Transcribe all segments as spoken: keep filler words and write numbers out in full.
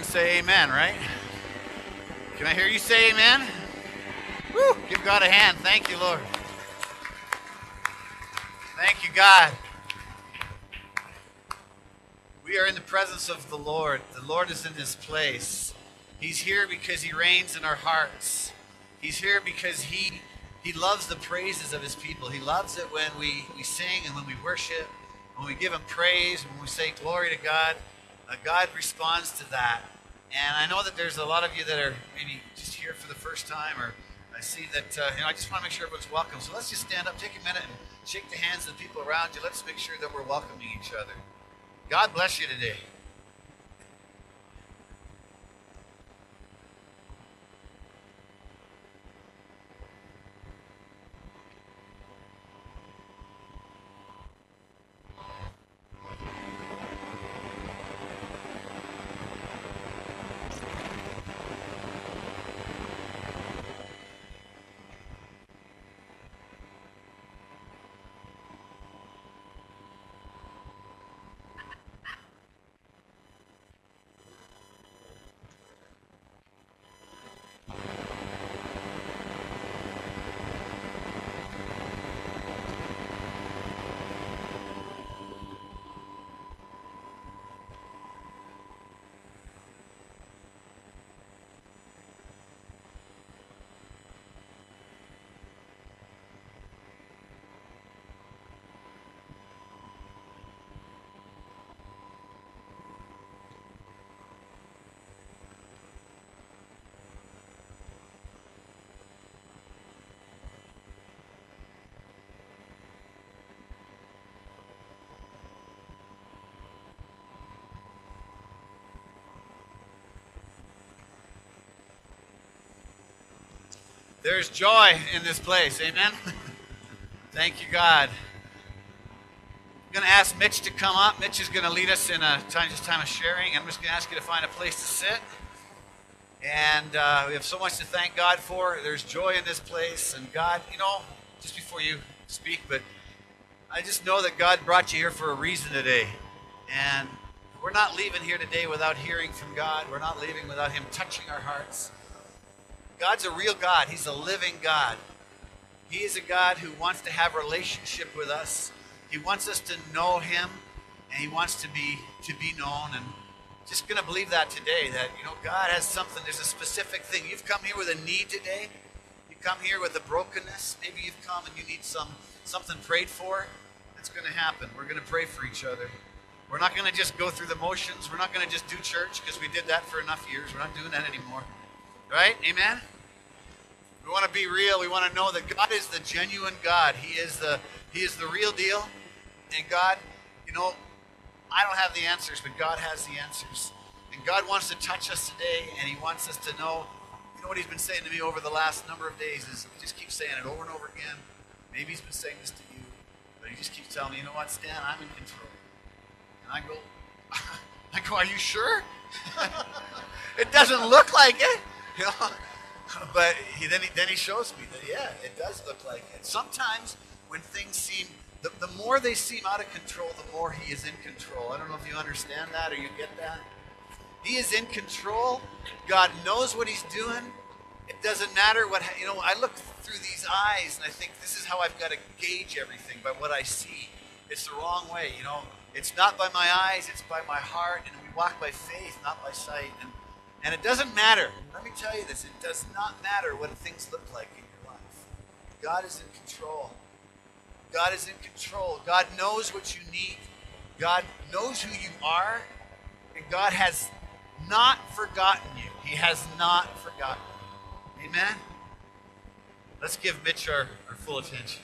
and say amen, right? Can I hear you say amen? Woo! Give God a hand. Thank you, Lord. Thank you, God. We are in the presence of the Lord. The Lord is in this place. He's here because he reigns in our hearts. He's here because he he loves the praises of his people. He loves it when we, we sing and when we worship, when we give him praise, when we say glory to God. Uh, God responds to that. And I know that there's a lot of you that are maybe just here for the first time, or I see that, uh, you know, I just want to make sure everyone's welcome. So let's just stand up, take a minute, and shake the hands of the people around you. Let's make sure that we're welcoming each other. God bless you today. There's joy in this place. Amen. Thank you, God. I'm going to ask Mitch to come up. Mitch is going to lead us in a time, just time of sharing. I'm just going to ask you to find a place to sit. And uh, we have so much to thank God for. There's joy in this place. And God, you know, just before you speak, but I just know that God brought you here for a reason today. And we're not leaving here today without hearing from God. We're not leaving without him touching our hearts. God's a real God. He's a living God. He is a God who wants to have a relationship with us. He wants us to know him, and he wants to be to be known. And just going to believe that today, that, you know, God has something. There's a specific thing. You've come here with a need today. You come here with a brokenness. Maybe you've come and you need some something prayed for. It's going to happen. We're going to pray for each other. We're not going to just go through the motions. We're not going to just do church because we did that for enough years. We're not doing that anymore. Right? Amen? We want to be real. We want to know that God is the genuine God. He is the He is the real deal. And God, you know, I don't have the answers, but God has the answers. And God wants to touch us today, and he wants us to know, you know what he's been saying to me over the last number of days is, he just keeps saying it over and over again. Maybe he's been saying this to you, but he just keeps telling me, you know what, Stan, I'm in control. And I go, I go, are you sure? It doesn't look like it. You know? But he, then, he, then he shows me that, yeah, it does look like it. Sometimes when things seem, the, the more they seem out of control, the more he is in control. I don't know if you understand that or you get that. He is in control. God knows what he's doing. It doesn't matter what, you know, I look through these eyes and I think this is how I've got to gauge everything, by what I see. It's the wrong way, you know. It's not by my eyes, it's by my heart, and we walk by faith, not by sight. And And it doesn't matter. Let me tell you this. It does not matter what things look like in your life. God is in control. God is in control. God knows what you need. God knows who you are. And God has not forgotten you. He has not forgotten you. Amen? Let's give Mitch our, our full attention.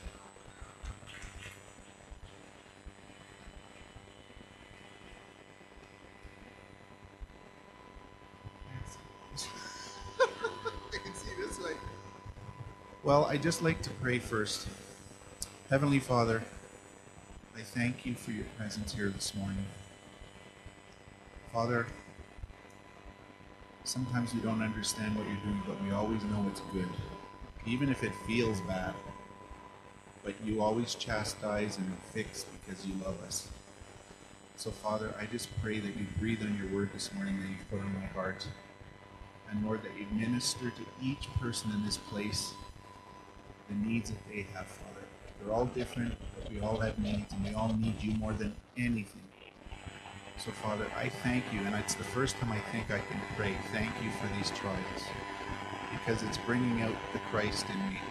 Well, I'd just like to pray first. Heavenly Father, I thank you for your presence here this morning. Father, sometimes we don't understand what you're doing, but we always know it's good, even if it feels bad. But you always chastise and fix because you love us. So, Father, I just pray that you breathe on your word this morning that you've put on my heart. And Lord, that you minister to each person in this place the needs that they have, Father. They're all different, but we all have needs, and we all need you more than anything. So, Father, I thank you, and it's the first time I think I can pray. Thank you for these trials, because it's bringing out the Christ in me.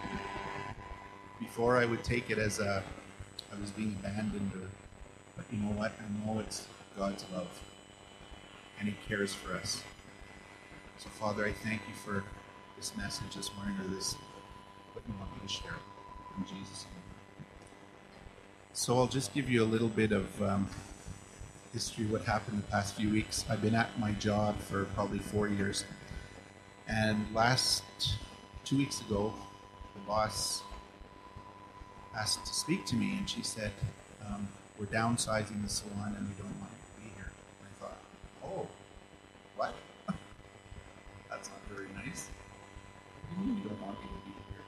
Before I would take it as a, I was being abandoned, or, but you know what? I know it's God's love, and He cares for us. So, Father, I thank you for this message this morning, or this, what you want me to share. In Jesus' name. So I'll just give you a little bit of um, history, what happened the past few weeks. I've been at my job for probably four years. And last two weeks ago, the boss asked to speak to me, and she said, um, we're downsizing the salon and we don't want you to be here. And I thought, oh, what? That's not very nice. You don't want me to be here.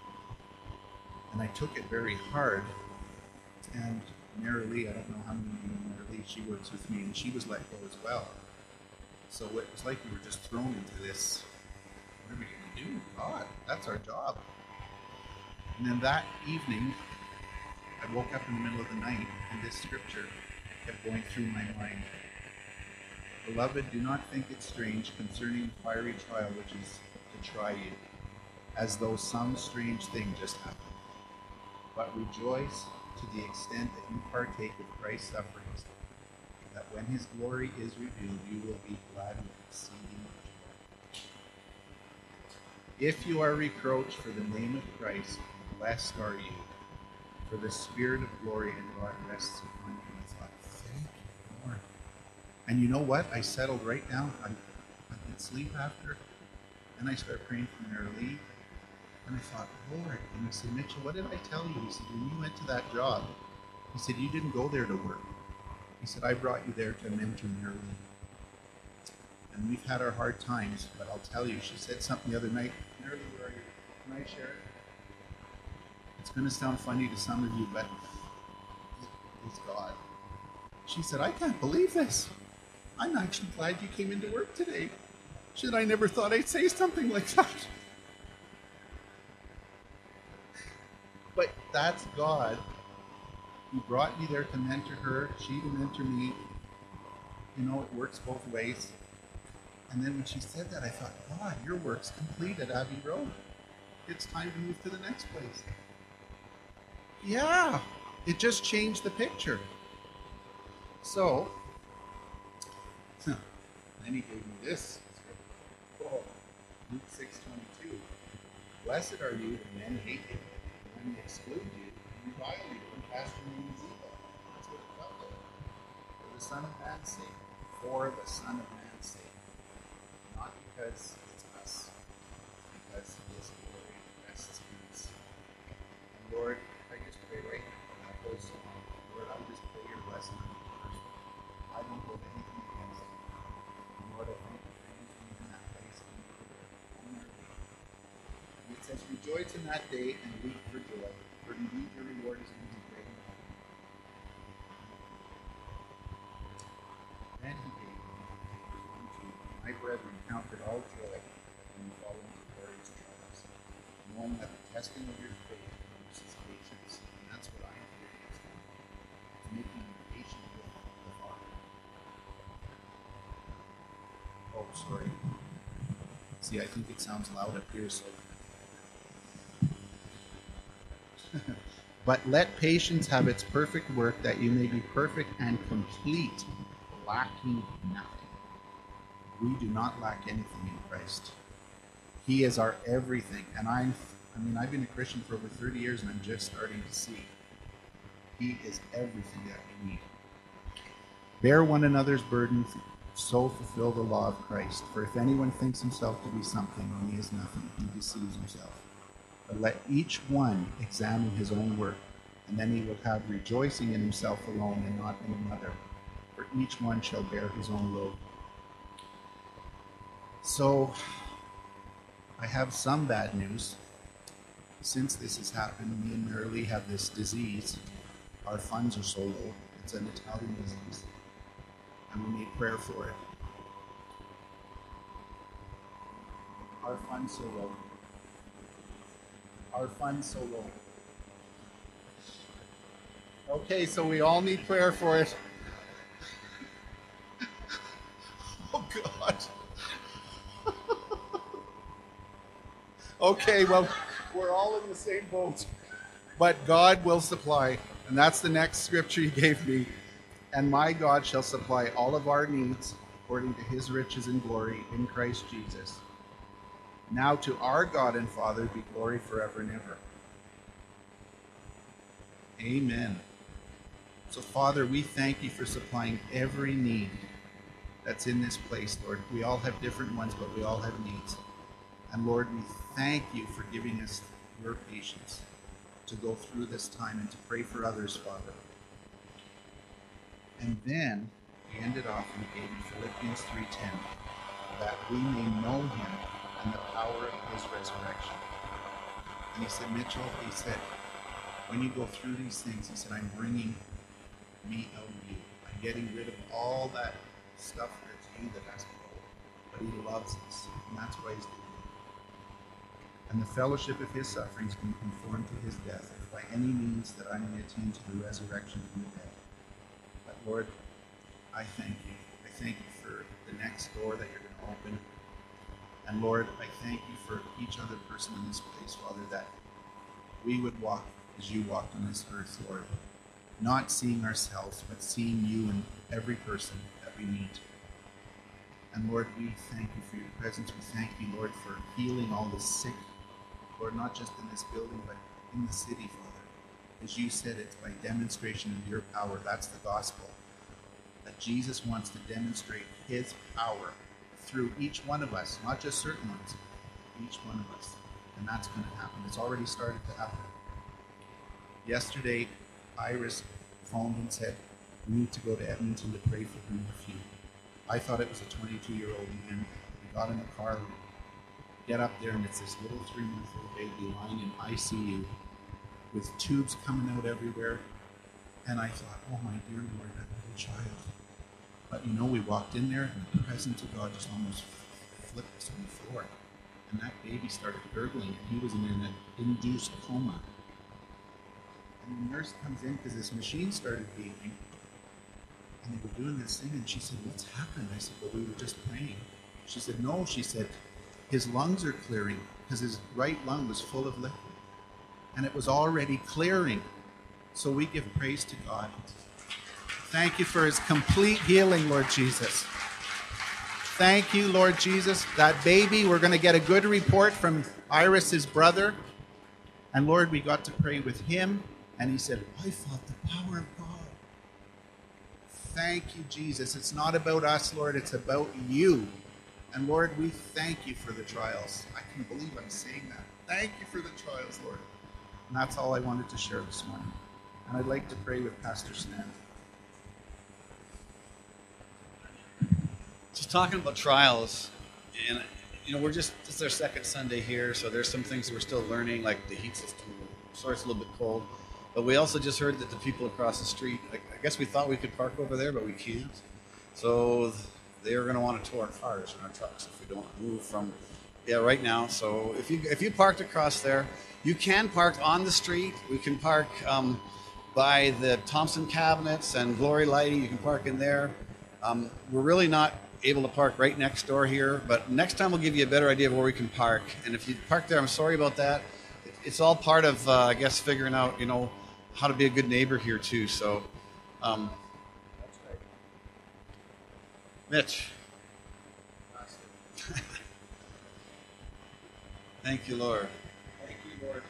And I took it very hard. And Mary Lee, I don't know how many of you know Mary Lee, she works with me, and she was let go as well. So it was like we were just thrown into this, what are we going to do? God, that's our job. And then that evening, I woke up in the middle of the night, and this scripture kept going through my mind. Beloved, do not think it strange concerning the fiery trial which is to try you, as though some strange thing just happened. But rejoice to the extent that you partake of Christ's sufferings, that when his glory is revealed, you will be glad with exceeding joy. If you are reproached for the name of Christ, blessed are you, for the Spirit of glory and God rests upon you. And I thought, thank you, Lord. And you know what? I settled right down. I, I did sleep after, and I started praying for Mary Lee. And I thought, Lord, and I said, Mitchell, what did I tell you? He said, when you went to that job, he said, you didn't go there to work. He said, I brought you there to mentor Mary Lee. And we've had our hard times, but I'll tell you, she said something the other night. Mary Lee, where are you? Can I share it? It's going to sound funny to some of you, but it's God. She said, I can't believe this. I'm actually glad you came into work today. She said, I never thought I'd say something like that. But that's God. He brought me there to mentor her. She to mentor me. You know, it works both ways. And then when she said that, I thought, God, your work's complete at Abbey Road. It's time to move to the next place. Yeah, it just changed the picture. So, then he gave me this. Oh, Luke six twenty-two. Blessed are you when men hate you, when they exclude you, and revile you, and cast your name as evil. That's what it felt like. For the Son of Man's sake. For the Son of Man's sake. Not because it's us, because his glory rests in us. And Lord, I just pray right now for that whole song. Lord, I just pray your blessing on each person. I don't hold anything against them. And Lord, I thank you for using me in that place and you were there on their way. And it says, rejoice in that day and weep for joy, for indeed your reward is going to be great in heaven. Then he gave me, my brethren, count it all joy when you fall into various trials, knowing that the testing of your faith produces patience. And that's what I am doing. It's making me patient with the Father. Oh, sorry. See, I think it sounds loud up here, so. But let patience have its perfect work, that you may be perfect and complete, lacking nothing. We do not lack anything in Christ. He is our everything. And I'm, I mean, I've been a Christian for over thirty years, and I'm just starting to see He is everything that we need. Bear one another's burdens, so fulfill the law of Christ. For if anyone thinks himself to be something when he is nothing, he deceives himself. But let each one examine his own work, and then he will have rejoicing in himself alone and not in another. For each one shall bear his own load. So, I have some bad news. Since this has happened, me and Mary Lee have this disease. Our funds are so low. It's an Italian disease. and we need prayer for it. Our funds so low. Our funds so low. Okay, so we all need prayer for it. Oh, God. Okay, well, we're all in the same boat. But God will supply. And that's the next scripture he gave me. And my God shall supply all of our needs according to his riches and glory in Christ Jesus. Now to our God and Father be glory forever and ever. Amen. So, Father, we thank you for supplying every need that's in this place, Lord. We all have different ones, but we all have needs. And Lord, we thank you for giving us your patience to go through this time and to pray for others, Father. And then he ended off and gave me Philippians three ten, that we may know him and the power of his resurrection. And he said, Mitchell, he said, when you go through these things, he said, I'm bringing me out of you. I'm getting rid of all that stuff that's you that has to go. But he loves us, and that's why he's doing it. And the fellowship of his sufferings being conformed to his death, if by any means that I may attain to the resurrection from the dead. But Lord, I thank you. I thank you for the next door that you're going to open. And Lord, I thank you for each other person in this place, Father, that we would walk as you walked on this earth, Lord. Not seeing ourselves, but seeing you in every person that we meet. And Lord, we thank you for your presence. We thank you, Lord, for healing all the sick, Lord, not just in this building, but in the city, Father. As you said, it's by demonstration of your power. That's the gospel. That Jesus wants to demonstrate his power through each one of us, not just certain ones, each one of us. And that's going to happen. It's already started to happen. Yesterday, Iris phoned and said, we need to go to Edmonton to pray for her nephew. I thought it was a twenty-two-year-old man. We got in the car, we get up there, and it's this little three-month-old baby lying in I C U with tubes coming out everywhere. And I thought, oh my dear Lord, that little child. But you know, we walked in there, and the presence of God just almost flipped us on the floor. And that baby started gurgling, and he was in an induced coma. And the nurse comes in because this machine started beeping. And they were doing this thing, and she said, what's happened? I said, well, we were just praying. She said, no, she said, his lungs are clearing because his right lung was full of liquid. And it was already clearing. So we give praise to God. Thank you for his complete healing, Lord Jesus. Thank you, Lord Jesus. That baby, we're going to get a good report from Iris's brother. And Lord, we got to pray with him. And he said, I felt the power of God. Thank you, Jesus. It's not about us, Lord. It's about you. And Lord, we thank you for the trials. I can't believe I'm saying that. Thank you for the trials, Lord. And that's all I wanted to share this morning. And I'd like to pray with Pastor Stan. Just talking about trials, and you know, we're just, this is our second Sunday here, so there's some things we're still learning, like the heat system. Sorry, it's a little bit cold. But we also just heard that the people across the street, I guess we thought we could park over there, but we can't. So they are going to want to tow our cars and our trucks if we don't move from, yeah, right now. So if you if you parked across there, you can park on the street. We can park um, by the Thompson Cabinets and Glory Lighting. You can park in there. Um, we're really not able to park right next door here, but next time we'll give you a better idea of where we can park. And if you park there, I'm sorry about that. It's all part of, uh, I guess, figuring out, you know, how to be a good neighbor here too. So, um, That's right. Mitch. Thank you, Lord. Thank you, Lord.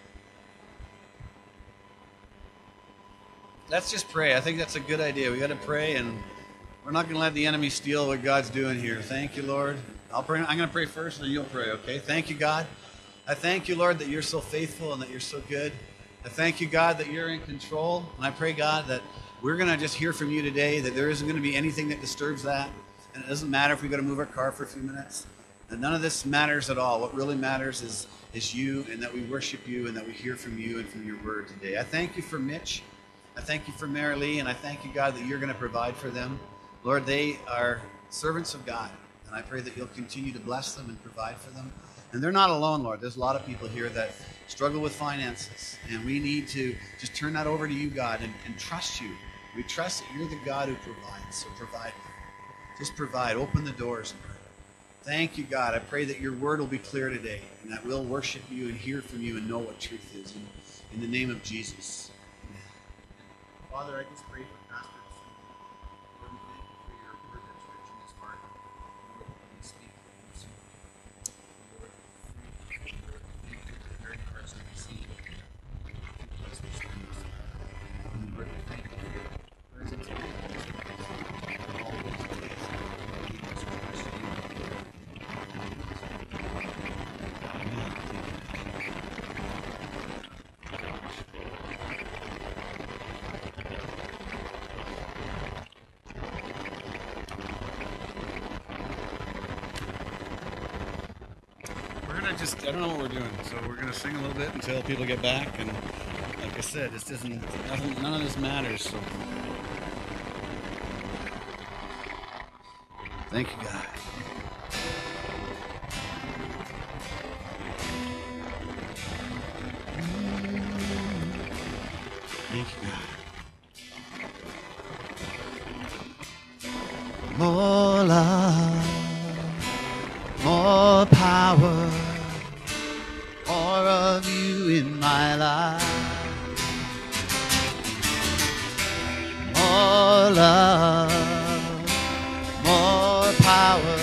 Let's just pray. I think that's a good idea. We got to pray, and we're not going to let the enemy steal what God's doing here. Thank you, Lord. I'll pray. I'm going to pray first, and then you'll pray. Okay? Thank you, God. I thank you, Lord, that you're so faithful and that you're so good. I thank you, God, that you're in control. And I pray, God, that we're going to just hear from you today, that there isn't going to be anything that disturbs that. And it doesn't matter if we got to move our car for a few minutes. And none of this matters at all. What really matters is, is you, and that we worship you, and that we hear from you and from your word today. I thank you for Mitch. I thank you for Mary Lee, and I thank you, God, that you're going to provide for them. Lord, they are servants of God, and I pray that you'll continue to bless them and provide for them. And they're not alone, Lord. There's a lot of people here that struggle with finances, and we need to just turn that over to you, God, and, and trust you. We trust that you're the God who provides, so provide. Just provide. Open the doors. Thank you, God. I pray that your word will be clear today, and that we'll worship you and hear from you and know what truth is. In, in the name of Jesus. Amen. Father, I just pray for Pastor Lord, we thank you for your word that's rich in his heart. Lord, we speak this morning. Lord, thank you, Lord. Thank you for the very hearts that we see. Bless this service. Lord, we thank you for your presence and all these days. Lead us to trust you. We're gonna just, I don't know what we're doing, so we're gonna sing a little bit until people get back, and like I said, this doesn't, nothing, none of this matters, so. Thank you, God. Thank you, God. More love, more power, more of you in my life. More love, more power,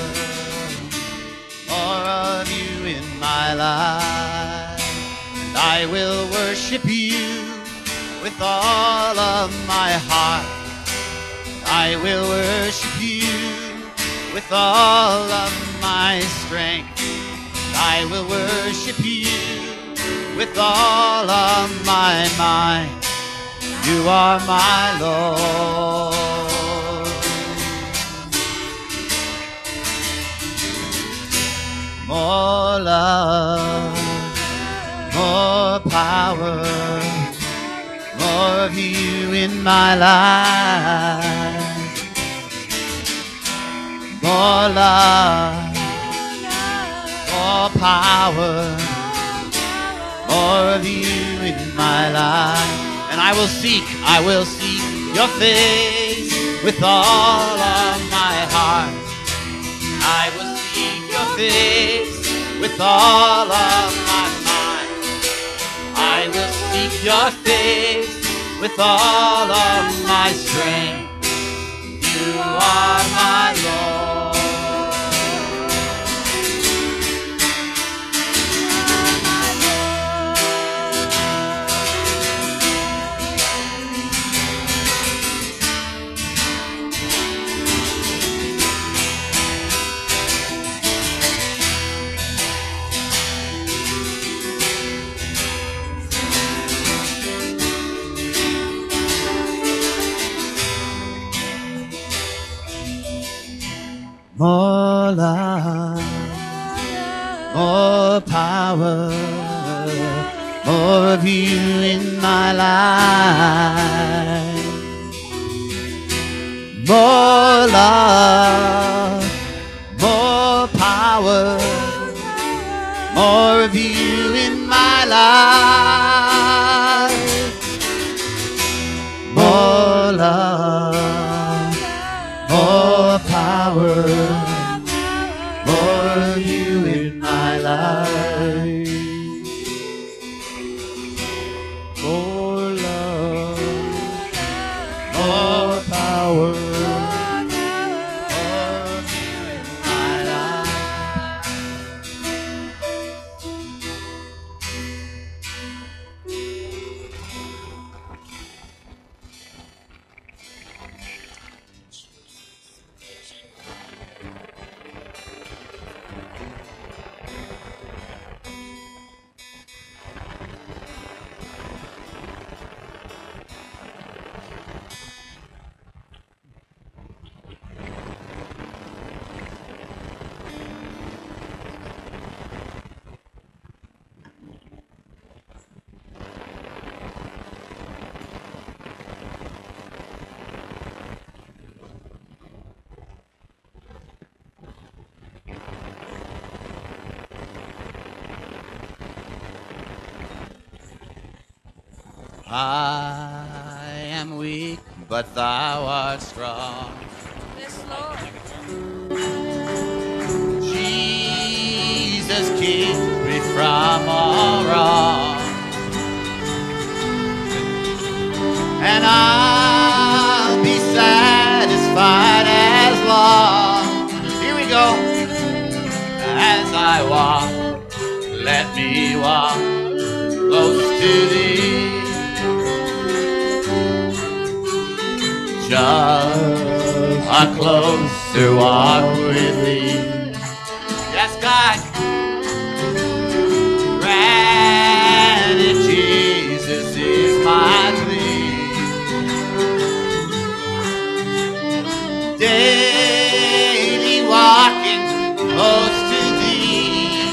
more of you in my life. And I will worship you with all of my heart. I will worship you with all of my strength. I will worship you with all of my mind. You are my Lord. More love, more power, more of you in my life. More love, more power, more of you in my life. And I will seek, I will seek your face with all of my heart. I will seek your face with all of my mind. I will seek your face with all of my strength. You are my Lord. More love, more power, more of you in my life. More love, more power, more of you in my life. More love, more power, more of you in my life. More love, more power, more of you in my life. I am weak, but thou art strong. Yes, Lord. Jesus, keep me from all wrong. And I'll be satisfied as long. Here we go. As I walk, let me walk close to thee. Just a closer walk with thee. Yes, God. Granted, Jesus is my plea. Daily walking close to thee.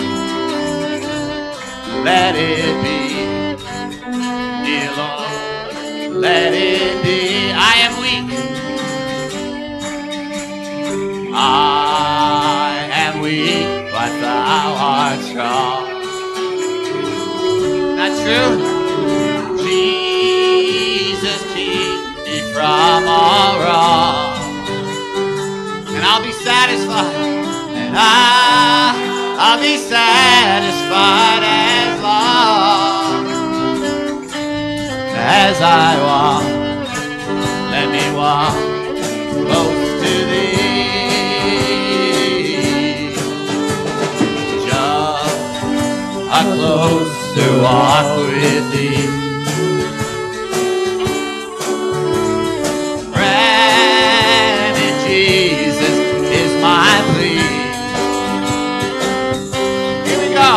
Let it be, dear Lord, let it be. I am weak. I am weak, but thou art strong. Not true? Jesus, keep me from all wrong. And I'll be satisfied. And I, I'll be satisfied as long as I walk. Let me walk close to thee. Just a closer walk with thee. Granted, Jesus is my plea. Here we go.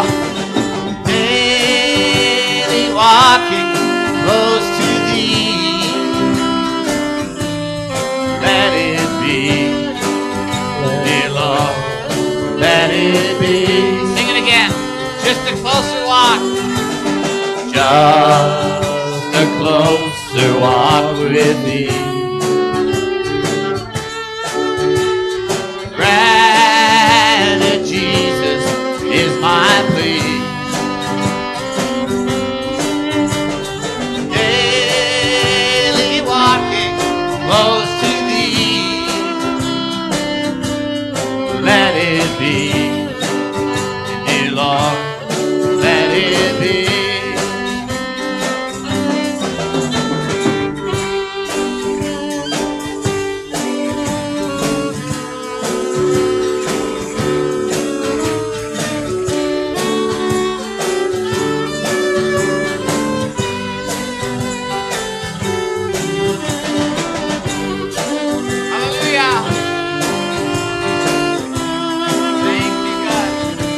Daily walking close to thee. Let it be, dear Lord, let it be. Sing it again. Just a closer walk. Just a closer walk with thee. Granted, Jesus is my plea. Daily walking close to thee. Let it be, dear Lord, let it be. Hallelujah. Thank you, God.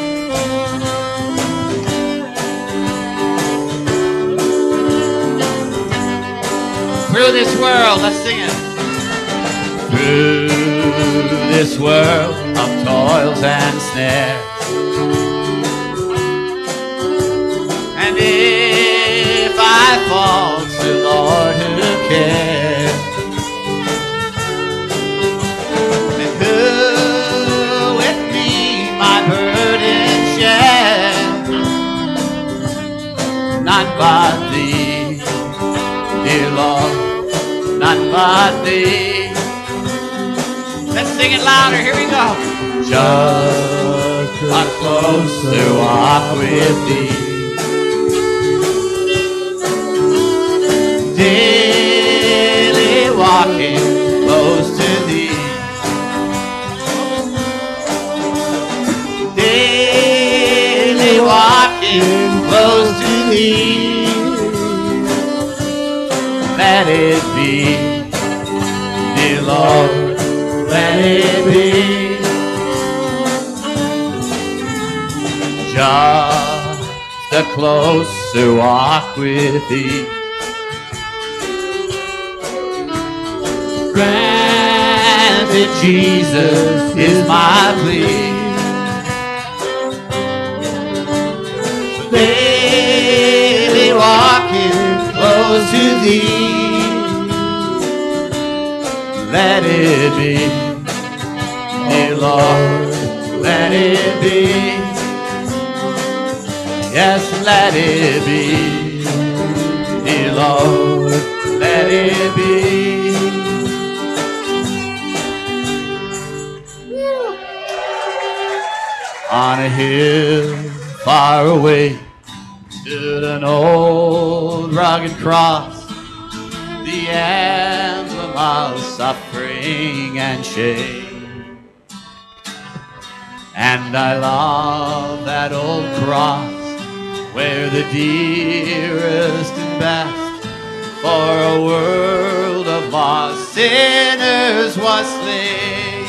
Through this world, let's sing it. Through this world of toils and snares, and if I fall to Lord who cares, and who with me my burden share, none but thee, dear Lord, none but thee. Let's sing it louder. Here we go. Just a closer walk with thee. Daily walking close to thee. Daily walking close to thee. Let it be, dear Lord, let it be. Just a closer walk with thee. Granted, Jesus is my plea. Daily walking close to thee. Let it be, dear Lord, let it be. Yes, let it be, dear Lord, let it be. On a hill far away stood an old rugged cross, the emblem of suffering and shame. And I love that old cross, where the dearest and best for a world of lost sinners was slain.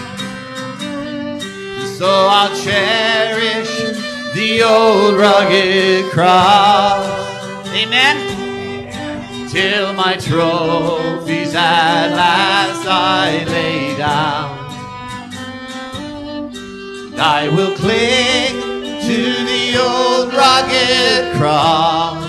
So I'll cherish the old rugged cross, amen, till my trophies at last I lay down. And I will cling to the old rugged cross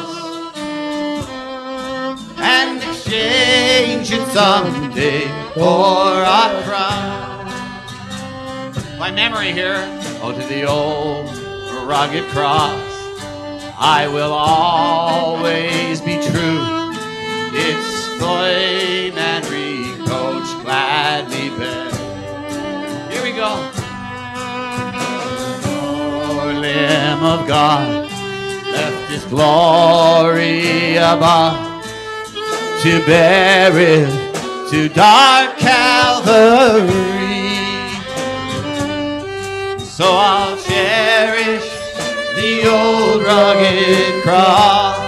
and exchange it someday for a crown. My memory here, oh, to the old rugged cross I will always be true. Its flame and reproach gladly bear. Here we go. Oh, Lamb of God, left His glory above to bear it to dark Calvary. So I'll cherish the old rugged cross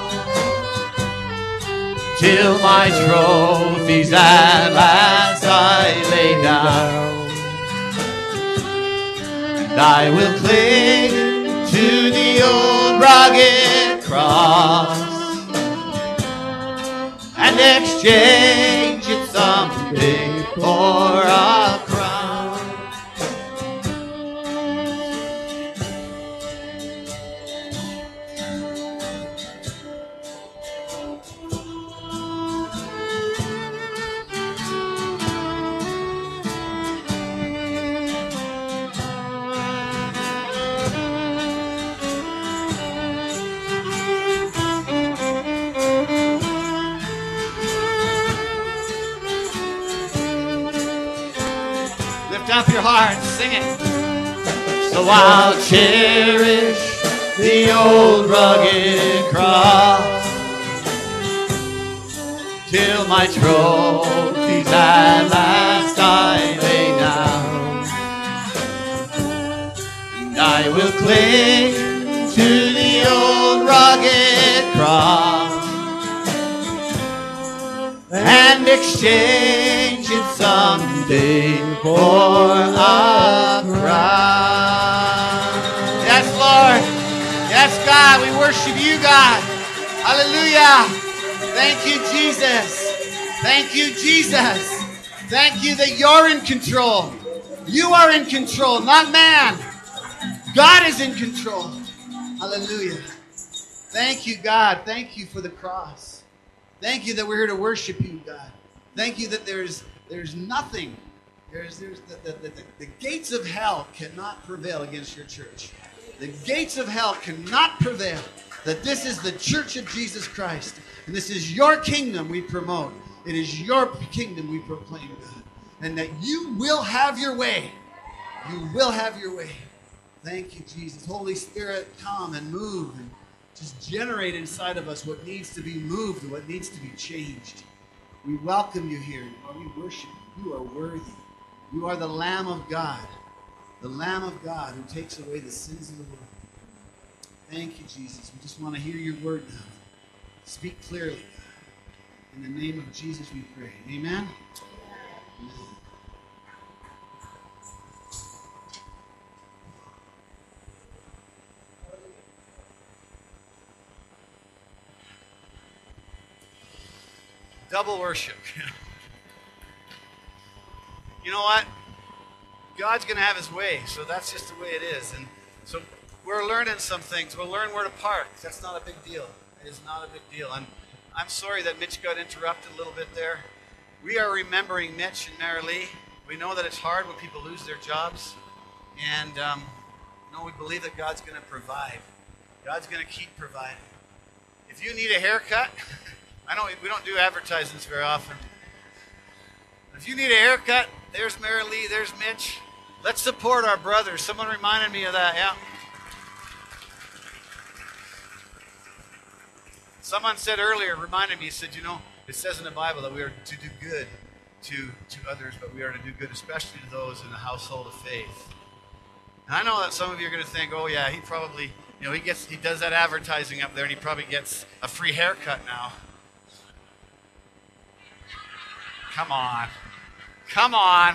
till my trophies at last I lay down. And I will cling to the old rugged cross and exchange it someday for a crown. Up your heart, sing it. So I'll cherish the old rugged cross till my trophies at last I lay down. And I will cling to the old rugged cross and exchange it someday for a crown. Yes, Lord. Yes, God. We worship you, God. Hallelujah. Thank you, Jesus. Thank you, Jesus. Thank you that you're in control. You are in control, not man. God is in control. Hallelujah. Thank you, God. Thank you for the cross. Thank you that we're here to worship you, God. Thank you that there's there's nothing. There's there's the, the, the, the gates of hell cannot prevail against your church. The gates of hell cannot prevail. That this is the church of Jesus Christ. And this is your kingdom we promote. It is your kingdom we proclaim, God. And that you will have your way. You will have your way. Thank you, Jesus. Holy Spirit, come and move and just generate inside of us what needs to be moved and what needs to be changed. We welcome you here. Lord, we worship you. You are worthy. You are the Lamb of God. The Lamb of God who takes away the sins of the world. Thank you, Jesus. We just want to hear your word now. Speak clearly, God. In the name of Jesus we pray. Amen? Amen. Double worship. You know what? God's going to have his way, so that's just the way it is. And so we're learning some things. We'll learn where to park. That's not a big deal. It is not a big deal. And I'm sorry that Mitch got interrupted a little bit there. We are remembering Mitch and Mary Lee. We know that it's hard when people lose their jobs. And um, you know, we believe that God's going to provide. God's going to keep providing. If you need a haircut, I know we don't do advertisements very often. If you need a haircut, there's Mary Lee, there's Mitch. Let's support our brothers. Someone reminded me of that, yeah. Someone said earlier, reminded me, said, you know, it says in the Bible that we are to do good to, to others, but we are to do good especially to those in the household of faith. And I know that some of you are going to think, oh yeah, he probably, you know, he gets, he does that advertising up there and he probably gets a free haircut now. Come on. Come on.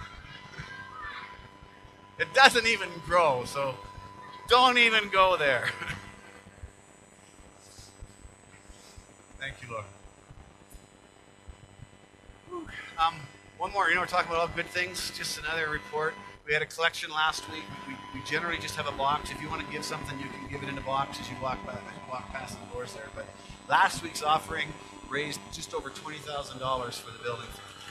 It doesn't even grow, so don't even go there. Thank you, Lord. Um, one more, you know, we're talking about all good things. Just another report. We had a collection last week. We, we generally just have a box. If you want to give something, you can give it in a box as you walk by, walk past the doors there. But last week's offering raised just over twenty thousand dollars for the building.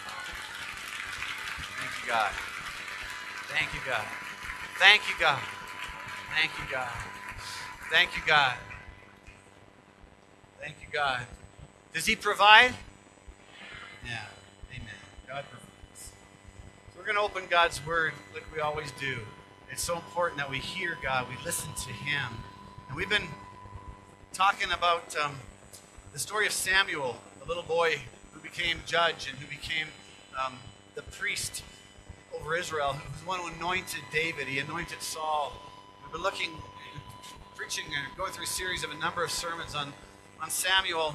Thank you, God. Thank you, God. Thank you, God. Thank you, God. Thank you, God. Thank you, God. Does He provide? Yeah. Amen. God provides. So we're going to open God's Word like we always do. It's so important that we hear God, we listen to Him. And we've been talking about um, the story of Samuel, the little boy who became judge and who became um, the priest over Israel, who was the one who anointed David. He anointed Saul. We've been looking, preaching, and going through a series of a number of sermons on, on Samuel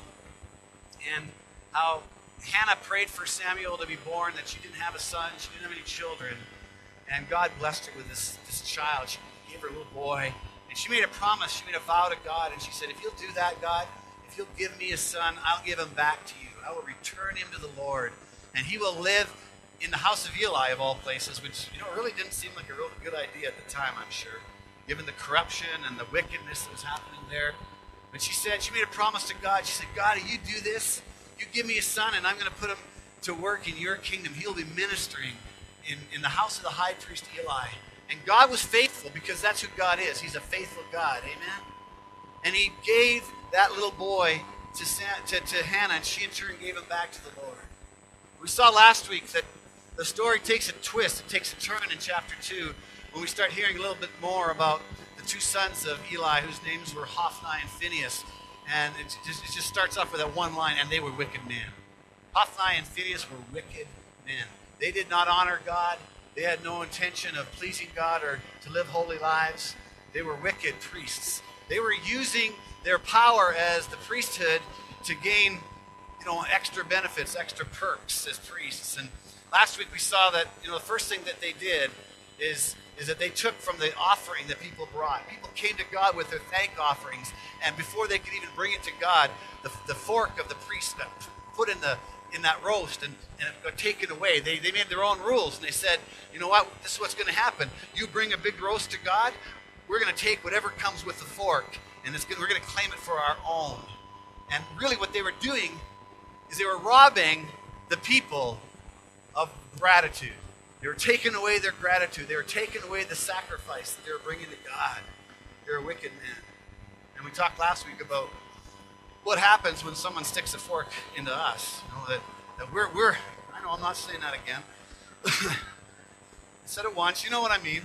and how Hannah prayed for Samuel to be born, that she didn't have a son, she didn't have any children. And God blessed her with this, this child. She gave her a little boy. And she made a promise, she made a vow to God. And she said, if you'll do that, God, if you'll give me a son, I'll give him back to you. I will return him to the Lord. And he will live in the house of Eli, of all places, which, you know, really didn't seem like a real good idea at the time, I'm sure, given the corruption and the wickedness that was happening there. But she said, she made a promise to God. She said, God, if you do this, you give me a son, and I'm going to put him to work in your kingdom. He'll be ministering in, in the house of the high priest Eli. And God was faithful, because that's who God is. He's a faithful God. Amen? And he gave that little boy to, to, to Hannah, and she in turn gave him back to the Lord. We saw last week that the story takes a twist. It takes a turn in chapter two when we start hearing a little bit more about the two sons of Eli, whose names were Hophni and Phinehas. And it just, it just starts off with that one line, and they were wicked men. Hophni and Phinehas were wicked men. They did not honor God. They had no intention of pleasing God or to live holy lives. They were wicked priests. They were using their power as the priesthood to gain, you know, extra benefits, extra perks as priests. And last week we saw that, you know, the first thing that they did is, is that they took from the offering that people brought. People came to God with their thank offerings, and before they could even bring it to God, the, the fork of the priest got put in the in that roast and, and it got taken away. They, they made their own rules, and they said, you know what, this is what's going to happen. You bring a big roast to God, we're going to take whatever comes with the fork, and it's gonna, we're going to claim it for our own. And really what they were doing is they were robbing the people of gratitude. They were taking away their gratitude. They were taking away the sacrifice that they were bringing to God. They were wicked men. And we talked last week about what happens when someone sticks a fork into us. You know, that, that we're, we're, I know I'm not saying that again. I said it once, you know what I mean.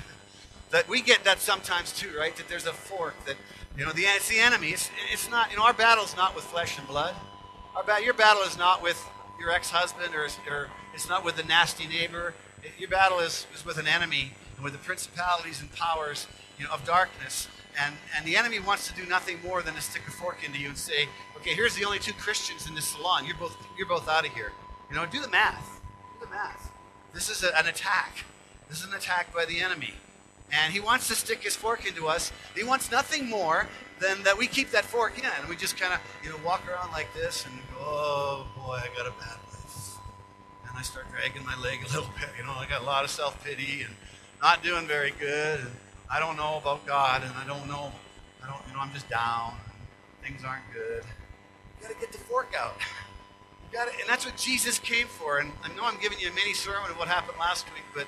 That we get that sometimes too, right? That there's a fork that, you know, the, it's the enemy. It's, it's not, you know, our battle is not with flesh and blood. Our ba- your battle is not with your ex-husband, or, or it's not with the nasty neighbor. Your battle is, is with an enemy, and with the principalities and powers, you know, of darkness. And, and the enemy wants to do nothing more than to stick a fork into you and say, okay, here's the only two Christians in this salon. You're both, you're both out of here. You know, do the math. Do the math. This is a, an attack. This is an attack by the enemy. And he wants to stick his fork into us. He wants nothing more than that we keep that fork in. And we just kind of, you know, walk around like this and go, oh, boy, I got a bad life. And I start dragging my leg a little bit. You know, I got a lot of self-pity and not doing very good. And I don't know about God, and I don't know, I don't, you know, I'm just down. And things aren't good. You got to get the fork out. You got to, and that's what Jesus came for. And I know I'm giving you a mini sermon of what happened last week, but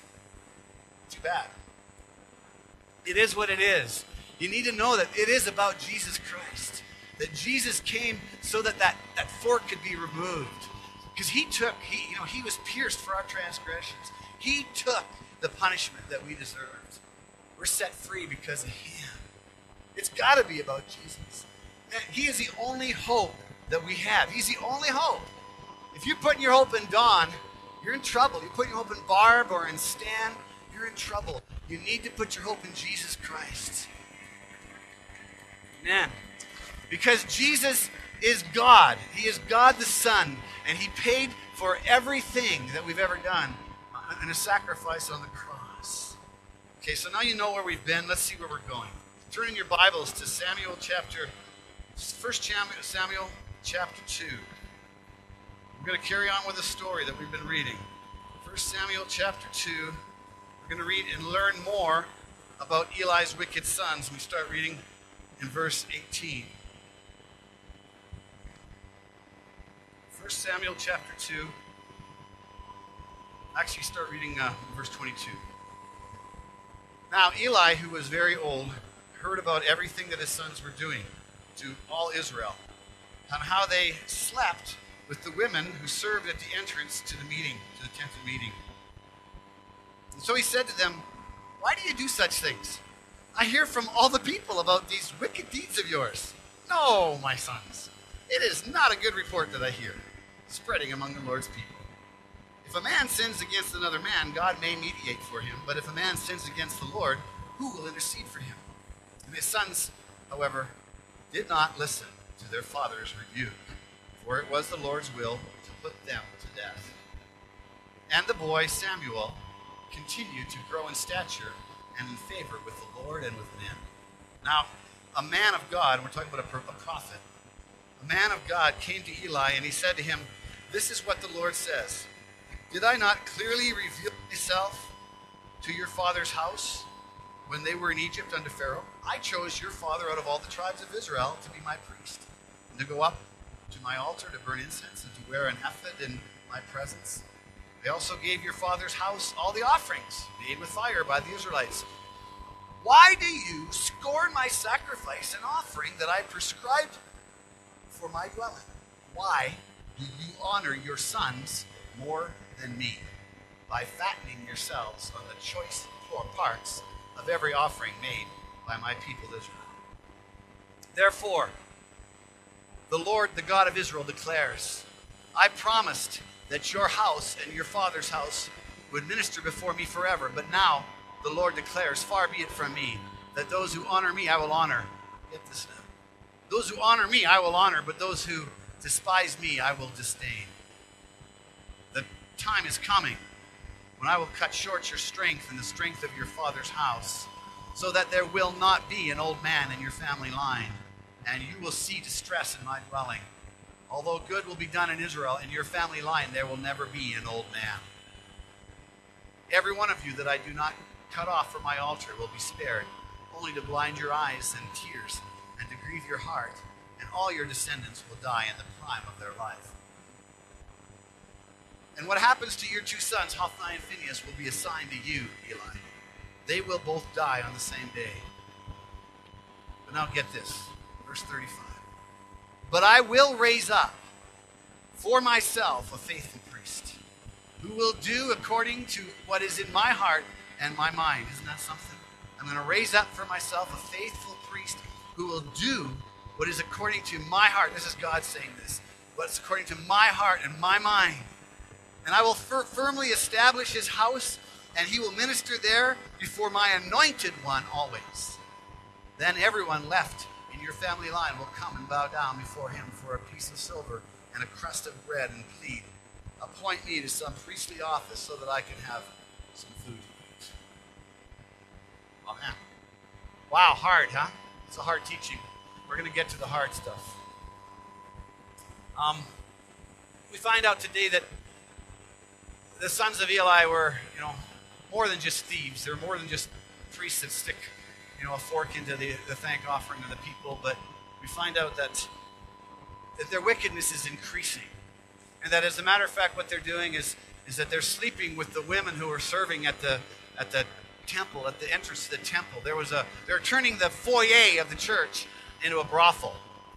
too bad. It is what it is. You need to know that it is about Jesus Christ. that Jesus came so that that, that fork could be removed. Because he took, he, you know, he was pierced for our transgressions. He took the punishment that we deserved. We're set free because of him. It's got to be about Jesus. And he is the only hope that we have. He's the only hope. If you're putting your hope in Dawn, you're in trouble. You're putting your hope in Barb or in Stan, you're in trouble. You need to put your hope in Jesus Christ. Amen. Because Jesus is God. He is God the Son. And he paid for everything that we've ever done in a sacrifice on the cross. Okay, so now you know where we've been. Let's see where we're going. Turn in your Bibles to Samuel chapter, First Samuel chapter two. We're going to carry on with the story that we've been reading. First Samuel chapter two. We're going to read and learn more about Eli's wicked sons. We start reading in verse eighteen. First Samuel chapter two. Actually, start reading uh, verse twenty-two. Now Eli, who was very old, heard about everything that his sons were doing to all Israel, and how they slept with the women who served at the entrance to the meeting, to the tent of meeting. And so he said to them, "Why do you do such things? I hear from all the people about these wicked deeds of yours. No, my sons, it is not a good report that I hear, spreading among the Lord's people. If a man sins against another man, God may mediate for him, but if a man sins against the Lord, who will intercede for him?" And his sons, however, did not listen to their father's rebuke, for it was the Lord's will to put them to death. And the boy Samuel continued to grow in stature and in favor with the Lord and with men. Now, a man of God, and we're talking about a, a prophet, a man of God came to Eli and he said to him, "This is what the Lord says. Did I not clearly reveal myself to your father's house when they were in Egypt under Pharaoh? I chose your father out of all the tribes of Israel to be my priest, and to go up to my altar to burn incense and to wear an ephod in my presence. I also gave your father's house all the offerings made with fire by the Israelites. Why do you scorn my sacrifice and offering that I prescribed for my dwelling? Why do you honor your sons more than me by fattening yourselves on the choice parts of every offering made by my people Israel? Therefore, the Lord, the God of Israel, declares, I promised that your house and your father's house would minister before me forever. But now the Lord declares, far be it from me, that those who honor me I will honor." Get this now. "Those who honor me I will honor, but those who despise me I will disdain. The time is coming when I will cut short your strength and the strength of your father's house, so that there will not be an old man in your family line, and you will see distress in my dwelling. Although good will be done in Israel, in your family line there will never be an old man. Every one of you that I do not cut off from my altar will be spared, only to blind your eyes and tears, and to grieve your heart, and all your descendants will die in the prime of their life. And what happens to your two sons, Hophni and Phinehas, will be assigned to you, Eli. They will both die on the same day." But now get this, verse thirty-five. "But I will raise up for myself a faithful priest, who will do according to what is in my heart and my mind." Isn't that something? I'm going to raise up for myself a faithful priest who will do what is according to my heart. This is God saying this. What's according to my heart and my mind. "And I will fir- firmly establish his house, and he will minister there before my anointed one always. Then everyone left in your family line will come and bow down before him for a piece of silver and a crust of bread and plead, 'Appoint me to some priestly office so that I can have some food to eat.'" Amen. Wow, hard, huh? It's a hard teaching. We're going to get to the hard stuff. Um, we find out today that the sons of Eli were, you know, more than just thieves. They're more than just priests that stick, you know, a fork into the, the thank offering of the people. But we find out that, that their wickedness is increasing. And that, as a matter of fact, what they're doing is, is that they're sleeping with the women who are serving at the at the temple, at the entrance to the temple. There was a, they're turning the foyer of the church into a brothel.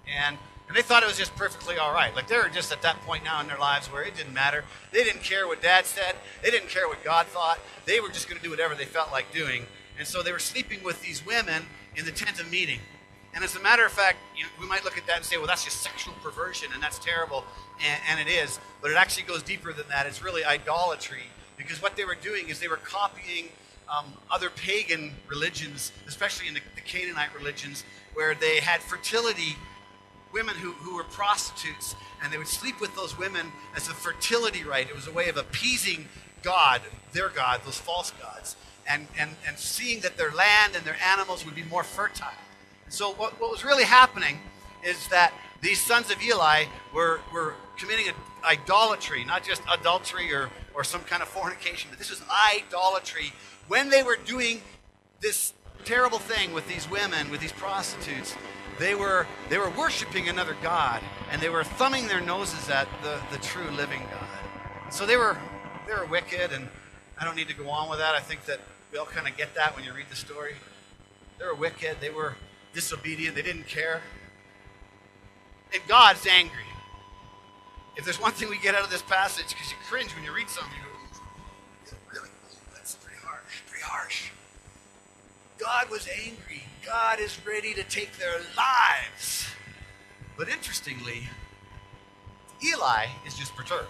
And, and they thought it was just perfectly all right. Like they were just at that point now in their lives where it didn't matter. They didn't care what Dad said. They didn't care what God thought. They were just going to do whatever they felt like doing. And so they were sleeping with these women in the tent of meeting. And as a matter of fact, you know, we might look at that and say, well, that's just sexual perversion, and that's terrible, and, and it is. But it actually goes deeper than that. It's really idolatry, because what they were doing is they were copying um, other pagan religions, especially in the, the Canaanite religions, where they had fertility women who, who were prostitutes, and they would sleep with those women as a fertility rite. It was a way of appeasing God, their God, those false gods, and, and, and seeing that their land and their animals would be more fertile. So what, what was really happening is that these sons of Eli were, were committing a, idolatry, not just adultery or, or some kind of fornication, but this was idolatry when they were doing this terrible thing with these women, with these prostitutes. They were they were worshiping another god, and they were thumbing their noses at the, the true living God. So they were they were wicked, and I don't need to go on with that. I think that we all kind of get that when you read the story. They were wicked. They were disobedient. They didn't care. And God's angry. If there's one thing we get out of this passage, because you cringe when you read something, you go, really? That's pretty harsh. Pretty harsh. God was angry. God is ready to take their lives. But interestingly, Eli is just perturbed.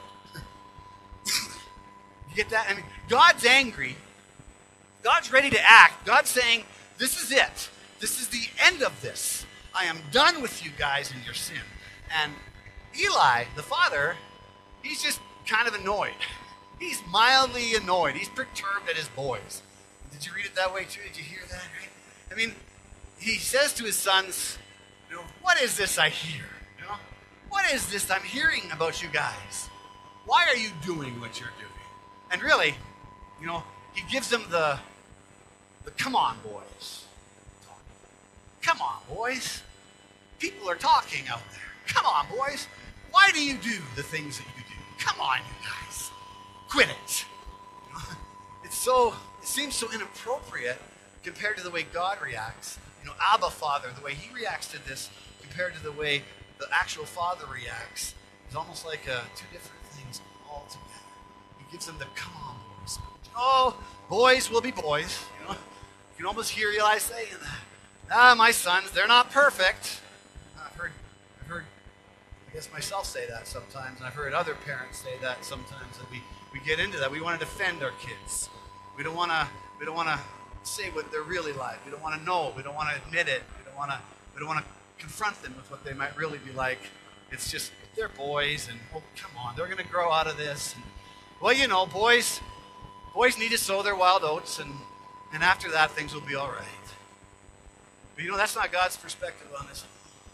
You get that? I mean, God's angry. God's ready to act. God's saying, this is it. This is the end of this. I am done with you guys and your sin. And Eli, the father, he's just kind of annoyed. He's mildly annoyed. He's perturbed at his boys. Did you read it that way too? Did you hear that? Right? I mean, he says to his sons, you know, what is this I hear? You know, what is this I'm hearing about you guys? Why are you doing what you're doing? And really, you know, he gives them the, the come on, boys. Come on, boys. People are talking out there. Come on, boys. Why do you do the things that you do? Come on, you guys. Quit it. You know, it's so, it seems so inappropriate compared to the way God reacts. You know, Abba Father, the way he reacts to this compared to the way the actual Father reacts is almost like uh, two different things altogether. He gives them the come on, boys. Oh, boys will be boys. You know, you can almost hear Eli saying that. Ah, my sons, they're not perfect. I've heard, I've heard, I guess myself say that sometimes, and I've heard other parents say that sometimes. That we, we get into that. We want to defend our kids. We don't want to. We don't want to say what they're really like. We don't want to know. We don't want to admit it. We don't want to. We don't want to confront them with what they might really be like. It's just they're boys, and oh, come on, they're going to grow out of this. And, well, you know, boys, boys need to sow their wild oats, and and after that, things will be all right. But you know, that's not God's perspective on this.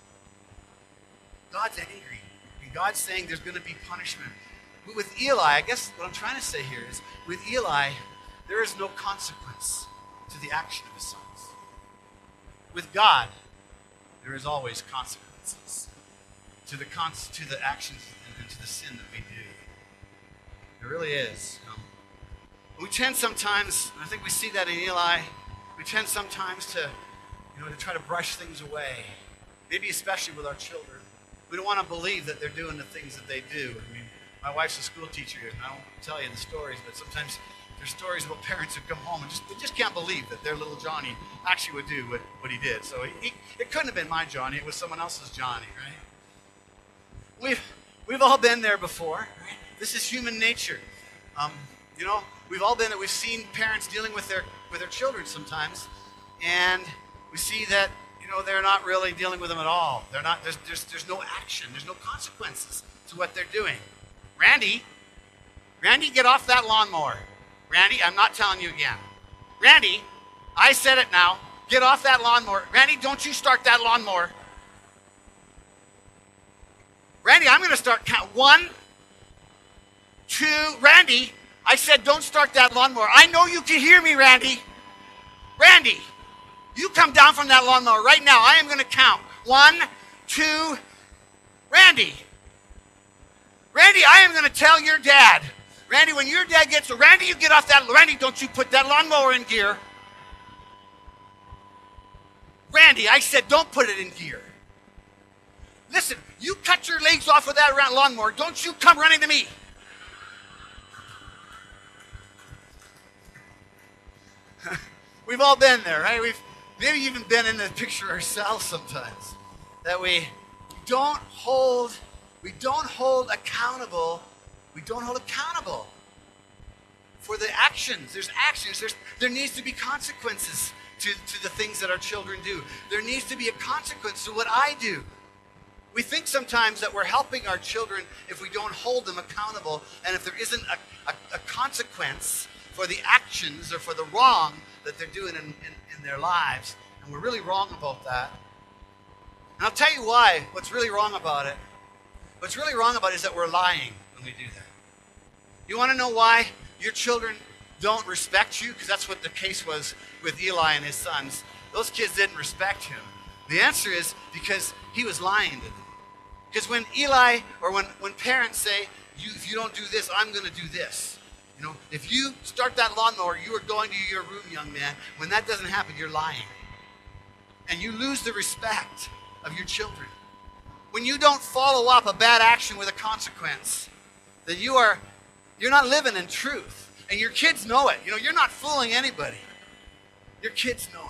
God's angry. And God's saying there's going to be punishment. But with Eli, I guess what I'm trying to say here is, with Eli, there is no consequence to the action of his sons. With God, there is always consequences to the con- to the actions and to the sin that we do. There really is. Um, we tend sometimes, and I think we see that in Eli, we tend sometimes to You know, to try to brush things away, maybe especially with our children. We don't want to believe that they're doing the things that they do. I mean, my wife's a school teacher, and I won't tell you the stories, but sometimes there's stories about parents who come home and just they just can't believe that their little Johnny actually would do what, what he did. So he, he, it couldn't have been my Johnny. It was someone else's Johnny, right? We've, we've all been there before, right? This is human nature. Um, you know, we've all been there. We've seen parents dealing with their with their children sometimes, and we see that, you know, they're not really dealing with them at all. They're not, there's, there's, there's no action. There's no consequences to what they're doing. Randy, Randy, get off that lawnmower. Randy, I'm not telling you again. Randy, I said it now. Get off that lawnmower. Randy, don't you start that lawnmower. Randy, I'm going to start count. One, two, Randy, I said don't start that lawnmower. I know you can hear me, Randy. Randy. You come down from that lawnmower right now. I am going to count. One, two, Randy. Randy, I am going to tell your dad. Randy, when your dad gets, Randy, you get off that, Randy, don't you put that lawnmower in gear. Randy, I said don't put it in gear. Listen, you cut your legs off with that lawnmower. Don't you come running to me. We've all been there, right? We've maybe even been in the picture ourselves sometimes. That we don't hold, we don't hold accountable, we don't hold accountable for the actions. There's actions. There's, there needs to be consequences to, to the things that our children do. There needs to be a consequence to what I do. We think sometimes that we're helping our children if we don't hold them accountable and if there isn't a, a, a consequence for the actions or for the wrong that they're doing in, in, in their lives. And we're really wrong about that. And I'll tell you why, what's really wrong about it. What's really wrong about it is that we're lying when we do that. You want to know why your children don't respect you? Because that's what the case was with Eli and his sons. Those kids didn't respect him. The answer is because he was lying to them. Because when Eli, or when, when parents say, you, if you don't do this, I'm going to do this. You know, if you start that lawnmower, you are going to your room, young man. When that doesn't happen, you're lying. And you lose the respect of your children. When you don't follow up a bad action with a consequence, then you are, you're not living in truth. And your kids know it. You know, you're not fooling anybody. Your kids know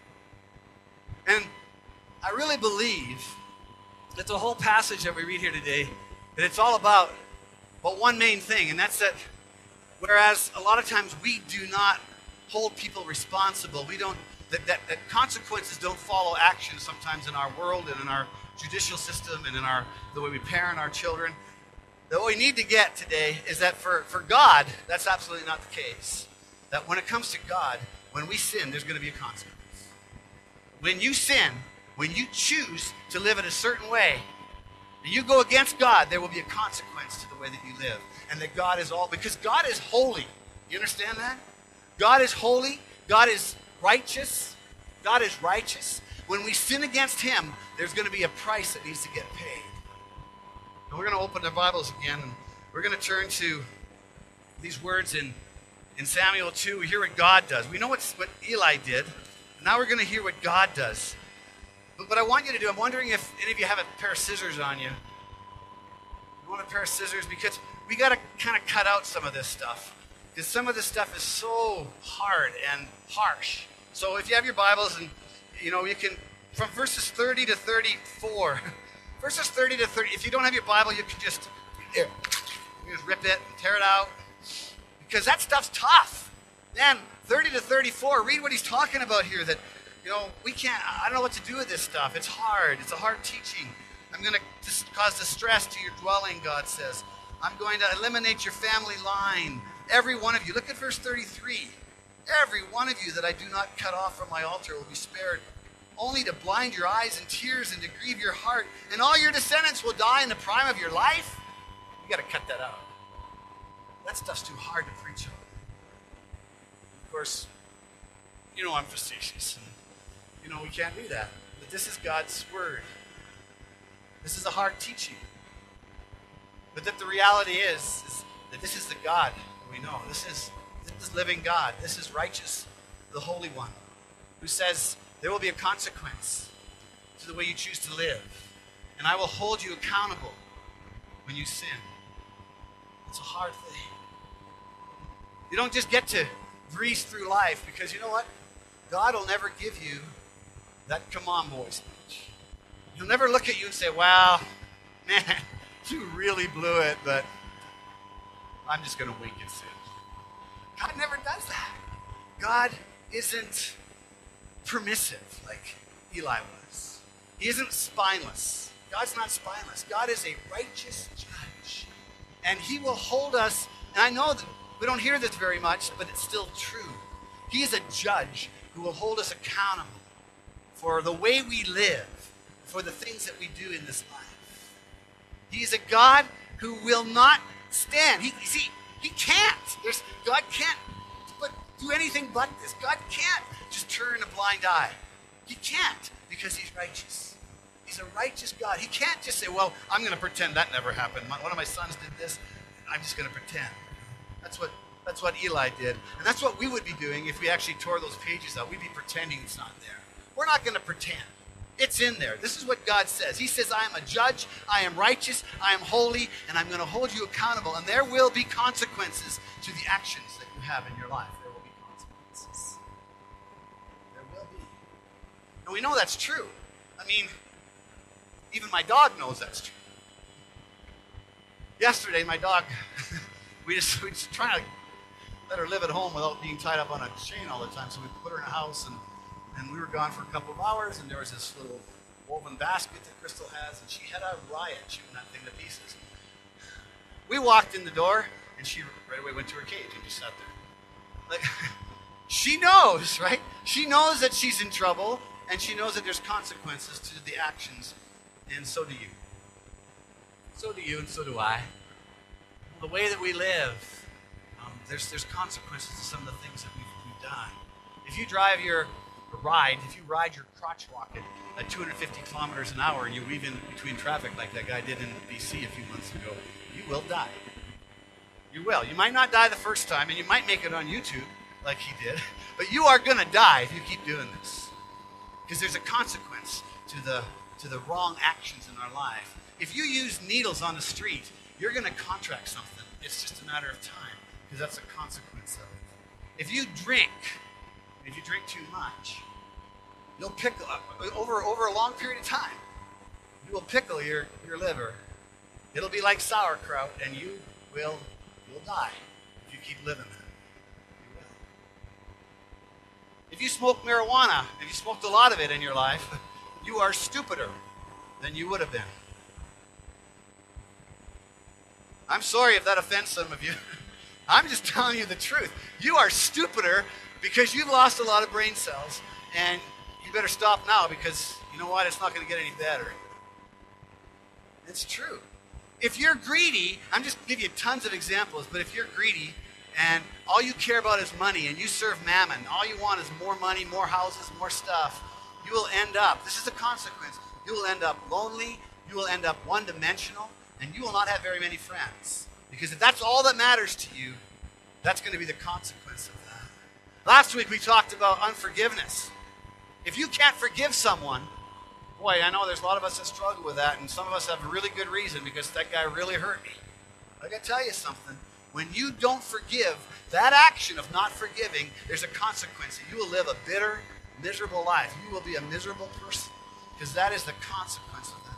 it. And I really believe that the whole passage that we read here today, that it's all about, about one main thing, and that's that whereas a lot of times we do not hold people responsible, we don't, that, that, that consequences don't follow action sometimes in our world and in our judicial system and in our the way we parent our children. That what we need to get today is that for, for God, that's absolutely not the case. That when it comes to God, when we sin, there's going to be a consequence. When you sin, when you choose to live in a certain way, and you go against God, there will be a consequence to the way that you live. And that God is all, because God is holy. You understand that? God is holy. God is righteous. God is righteous. When we sin against him, there's going to be a price that needs to get paid. And we're going to open the Bibles again, and we're going to turn to these words in, in Samuel two. We hear what God does. We know what's, what Eli did. Now we're going to hear what God does. But what I want you to do, I'm wondering if any of you have a pair of scissors on you. You want a pair of scissors? Because we got to kind of cut out some of this stuff. Because some of this stuff is so hard and harsh. So if you have your Bibles, and you know, you can, from verses thirty to thirty-four, verses thirty to thirty, if you don't have your Bible, you can just, here, you just rip it and tear it out. Because that stuff's tough. Then, thirty to thirty-four, read what he's talking about here, that, you know, we can't, I don't know what to do with this stuff. It's hard. It's a hard teaching. I'm going to dis- cause distress to your dwelling, God says. I'm going to eliminate your family line. Every one of you. Look at verse thirty-three. Every one of you that I do not cut off from my altar will be spared, only to blind your eyes in tears and to grieve your heart. And all your descendants will die in the prime of your life. You got to cut that out. That stuff's too hard to preach on. Of course, you know I'm facetious. And, you know, we can't do that. But this is God's word. This is a hard teaching. But that the reality is, is that this is the God that we know. This is, this is living God. This is righteous, the Holy One, who says there will be a consequence to the way you choose to live. And I will hold you accountable when you sin. It's a hard thing. You don't just get to breeze through life, because you know what? God will never give you that come on boy speech. He'll never look at you and say, wow, man, you really blew it, but I'm just going to wink and sin. God never does that. God isn't permissive like Eli was. He isn't spineless. God's not spineless. God is a righteous judge. And he will hold us, and I know that we don't hear this very much, but it's still true. He is a judge who will hold us accountable for the way we live, for the things that we do in this life. He is a God who will not stand. He, see, he can't. There's, God can't but do anything but this. God can't just turn a blind eye. He can't, because he's righteous. He's a righteous God. He can't just say, well, I'm going to pretend that never happened. My, one of my sons did this, I'm just going to pretend. That's what that's what Eli did. And that's what we would be doing if we actually tore those pages out. We'd be pretending it's not there. We're not going to pretend. It's in there. This is what God says. He says, I am a judge, I am righteous, I am holy, and I'm going to hold you accountable. And there will be consequences to the actions that you have in your life. There will be consequences. There will be. And we know that's true. I mean, even my dog knows that's true. Yesterday, my dog, we just we just trying to let her live at home without being tied up on a chain all the time. So we put her in a house, and, and we were gone for a couple of hours, and there was this little woven basket that Crystal has, and she had a riot shooting that thing to pieces. We walked in the door, and she right away went to her cage and just sat there. Like, she knows, right? She knows that she's in trouble, and she knows that there's consequences to the actions, and so do you. So do you, and so do I. The way that we live, um, there's there's consequences to some of the things that we've, we've done. If you drive your ride, if you ride your crotch rocket at two hundred fifty kilometers an hour and you weave in between traffic like that guy did in B C a few months ago, you will die. You will. You might not die the first time, and you might make it on YouTube like he did, but you are going to die if you keep doing this. Because there's a consequence to the to the wrong actions in our life. If you use needles on the street, you're going to contract something. It's just a matter of time, because that's a consequence of it. If you drink, if you drink too much, you'll pickle, over, over a long period of time, you will pickle your, your liver. It'll be like sauerkraut, and you will you'll die if you keep living that. You will. If you smoke marijuana, if you smoked a lot of it in your life, you are stupider than you would have been. I'm sorry if that offends some of you. I'm just telling you the truth. You are stupider because you've lost a lot of brain cells, and you better stop now, because you know what? It's not going to get any better. It's true. If you're greedy, I'm just giving you tons of examples, but if you're greedy and all you care about is money and you serve mammon, all you want is more money, more houses, more stuff, you will end up, this is a consequence, you will end up lonely, you will end up one-dimensional, and you will not have very many friends. Because if that's all that matters to you, that's going to be the consequence of that. Last week we talked about unforgiveness. If you can't forgive someone, boy, I know there's a lot of us that struggle with that, and some of us have a really good reason, because that guy really hurt me. I got to tell you something. When you don't forgive, that action of not forgiving, there's a consequence. You will live a bitter, miserable life. You will be a miserable person, because that is the consequence of that.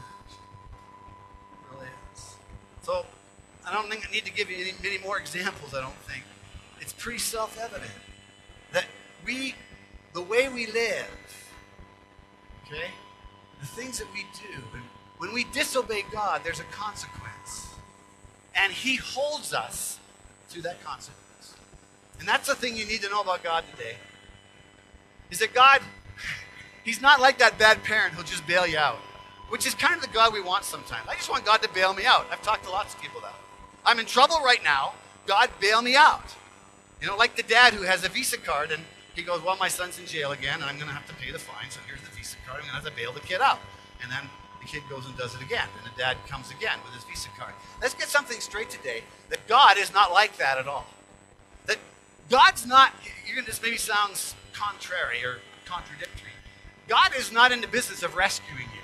So, I don't think I need to give you any, many more examples, I don't think. It's pretty self-evident that we, the way we live, okay, the things that we do, and when we disobey God, there's a consequence. And he holds us to that consequence. And that's the thing you need to know about God today, is that God, he's not like that bad parent who'll just bail you out. Which is kind of the God we want sometimes. I just want God to bail me out. I've talked to lots of people that. I'm in trouble right now. God, bail me out. You know, like the dad who has a Visa card, and he goes, well, my son's in jail again, and I'm going to have to pay the fine, so here's the Visa card. I'm going to have to bail the kid out. And then the kid goes and does it again, and the dad comes again with his Visa card. Let's get something straight today, that God is not like that at all. That God's not, you're going to, this maybe sounds contrary or contradictory. God is not in the business of rescuing you.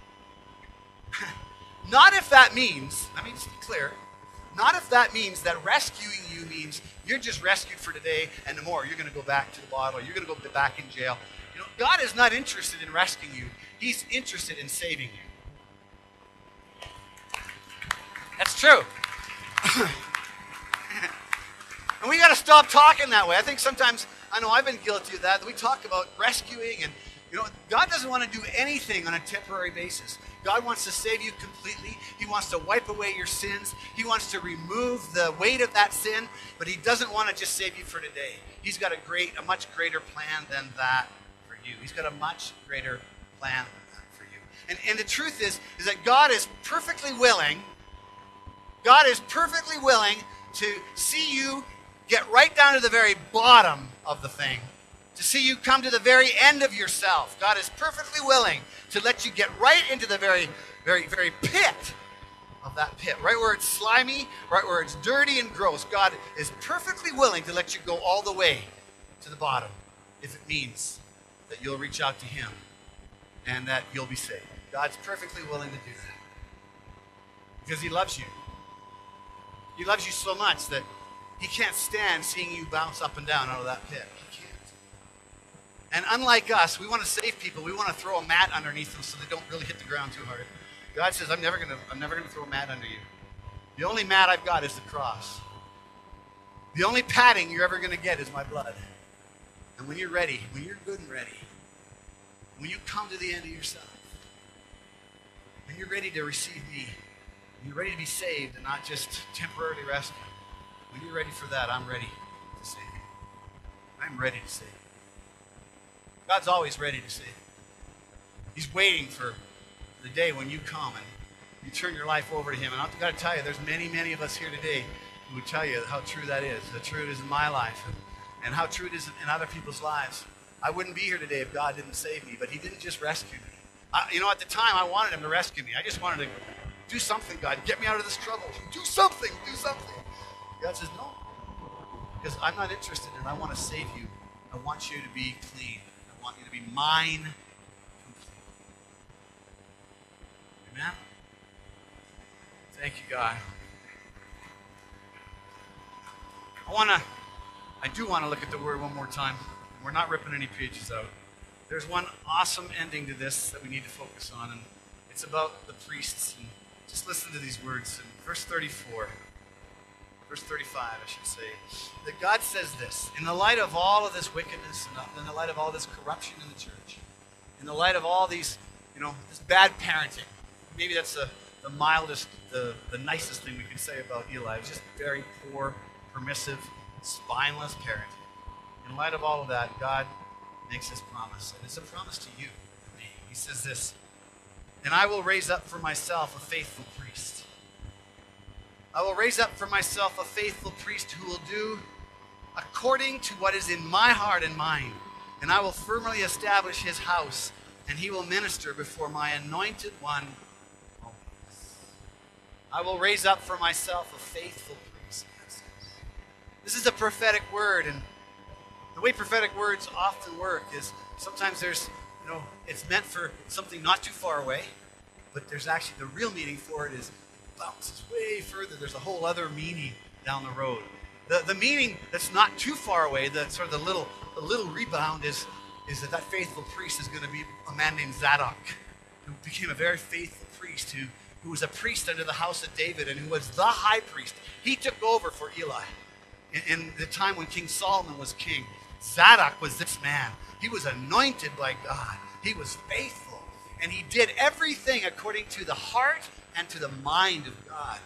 Not if that means, let me just be clear, not if that means that rescuing you means you're just rescued for today, and tomorrow you're going to go back to the bottle, you're going to go back in jail. You know, God is not interested in rescuing you. He's interested in saving you. That's true. And we got to stop talking that way. I think sometimes, I know I've been guilty of that, that we talk about rescuing, and you know, God doesn't want to do anything on a temporary basis. God wants to save you completely. He wants to wipe away your sins. He wants to remove the weight of that sin, but he doesn't want to just save you for today. He's got a great, a much greater plan than that for you. He's got a much greater plan than that for you. And, and the truth is, is that God is perfectly willing, God is perfectly willing to see you get right down to the very bottom of the thing, to see you come to the very end of yourself. God is perfectly willing to let you get right into the very, very, very pit of that pit, right where it's slimy, right where it's dirty and gross. God is perfectly willing to let you go all the way to the bottom if it means that you'll reach out to him and that you'll be saved. God's perfectly willing to do that because he loves you. He loves you so much that he can't stand seeing you bounce up and down out of that pit. He can't. And unlike us, we want to save people. We want to throw a mat underneath them so they don't really hit the ground too hard. God says, I'm never going to I'm never going to throw a mat under you. The only mat I've got is the cross. The only padding you're ever going to get is my blood. And when you're ready, when you're good and ready, when you come to the end of yourself, when you're ready to receive me, when you're ready to be saved and not just temporarily rescued, when you're ready for that, I'm ready to save you. I'm ready to save you. God's always ready to save you. He's waiting for the day when you come and you turn your life over to him. And I've got to tell you, there's many, many of us here today who would tell you how true that is, how true it is in my life, and, and how true it is in other people's lives. I wouldn't be here today if God didn't save me, but he didn't just rescue me. I, you know, at the time, I wanted him to rescue me. I just wanted to do something, God. Get me out of this trouble. Do something. Do something. God says, no. Because I'm not interested in it. I want to save you. I want you to be clean. I want you to be mine completely. Amen? Thank you, God. I want to, I do want to look at the word one more time. We're not ripping any pages out. There's one awesome ending to this that we need to focus on, and it's about the priests. And just listen to these words in verse thirty-four. Verse thirty-five, I should say. That God says this, in the light of all of this wickedness, and in the light of all this corruption in the church, in the light of all these, you know, this bad parenting, maybe that's the, the mildest, the, the nicest thing we can say about Eli. It's just very poor, permissive, spineless parenting. In light of all of that, God makes this promise, and it's a promise to you and me. He says this, and I will raise up for myself a faithful priest. I will raise up for myself a faithful priest who will do according to what is in my heart and mind, and I will firmly establish his house, and he will minister before my anointed one always. I will raise up for myself a faithful priest. This is a prophetic word, and the way prophetic words often work is sometimes there's, you know, it's meant for something not too far away, but there's actually the real meaning for it is it bounces way further. There's a whole other meaning down the road. The the meaning that's not too far away, the sort of the little the little rebound is is that that faithful priest is going to be a man named Zadok, who became a very faithful priest, who who was a priest under the house of David and who was the high priest. He took over for Eli in, in the time when King Solomon was king. Zadok was this man. He was anointed by God. He was faithful. And he did everything according to the heart and to the mind of God.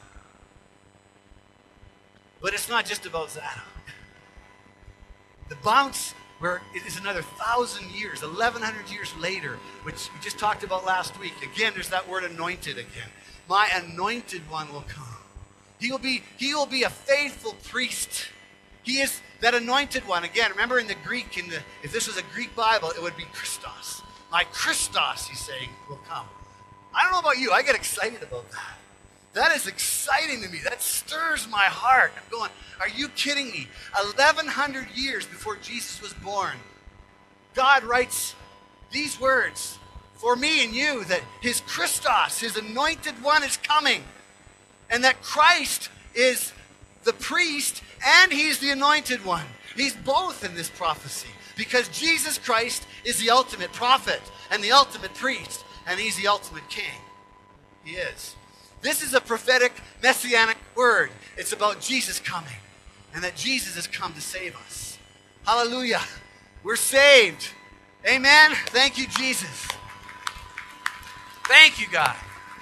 But it's not just about Zadok. The bounce, where it is another thousand years, eleven hundred years later, which we just talked about last week. Again, there's that word anointed again. My anointed one will come. He will be, he will be a faithful priest. He is that anointed one. Again, remember in the Greek, in the, if this was a Greek Bible, it would be Christos. My Christos, he's saying, will come. I don't know about you. I get excited about that. That is exciting to me. That stirs my heart. I'm going, are you kidding me? eleven hundred years before Jesus was born, God writes these words for me and you, that his Christos, his anointed one, is coming. And that Christ is the priest and he's the anointed one. He's both in this prophecy because Jesus Christ is the ultimate prophet and the ultimate priest, and he's the ultimate king. He is. This is a prophetic messianic word. It's about Jesus coming and that Jesus has come to save us. Hallelujah. We're saved. Amen. Thank you, Jesus. Thank you, God.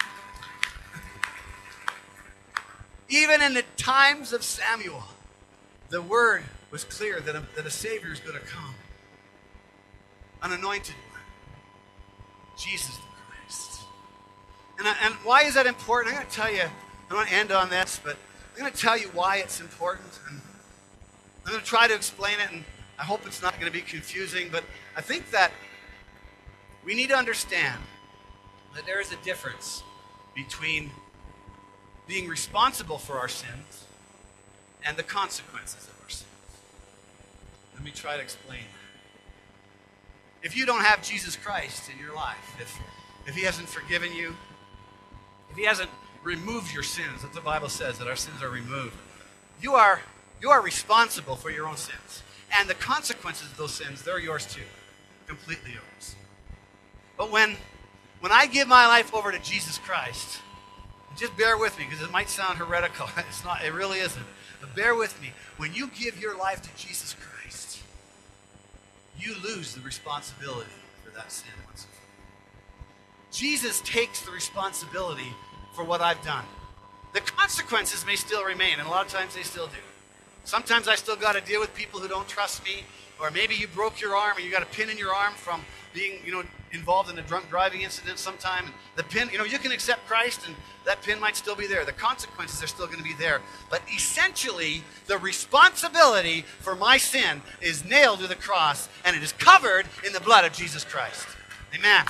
Even in the times of Samuel, the word was clear that a, that a Savior is going to come. An anointed one. Jesus the Christ. And, I, and why is that important? I'm going to tell you, I want to end on this, but I'm going to tell you why it's important. And I'm going to try to explain it, and I hope it's not going to be confusing, but I think that we need to understand that there is a difference between being responsible for our sins and the consequences of our sins. Let me try to explain that. If you don't have Jesus Christ in your life, if, if he hasn't forgiven you, if he hasn't removed your sins, as the Bible says that our sins are removed, you are, you are responsible for your own sins. And the consequences of those sins, they're yours too. Completely yours. But when, when I give my life over to Jesus Christ, just bear with me because it might sound heretical. It's not, it really isn't. But bear with me. When you give your life to Jesus Christ, you lose the responsibility for that sin once and for all. Jesus takes the responsibility for what I've done. The consequences may still remain, and a lot of times they still do. Sometimes I still got to deal with people who don't trust me, or maybe you broke your arm and you got a pin in your arm from being, you know, involved in a drunk driving incident sometime. And the pin, you know, you can accept Christ and that pin might still be there. The consequences are still going to be there. But essentially, the responsibility for my sin is nailed to the cross, and it is covered in the blood of Jesus Christ. Amen.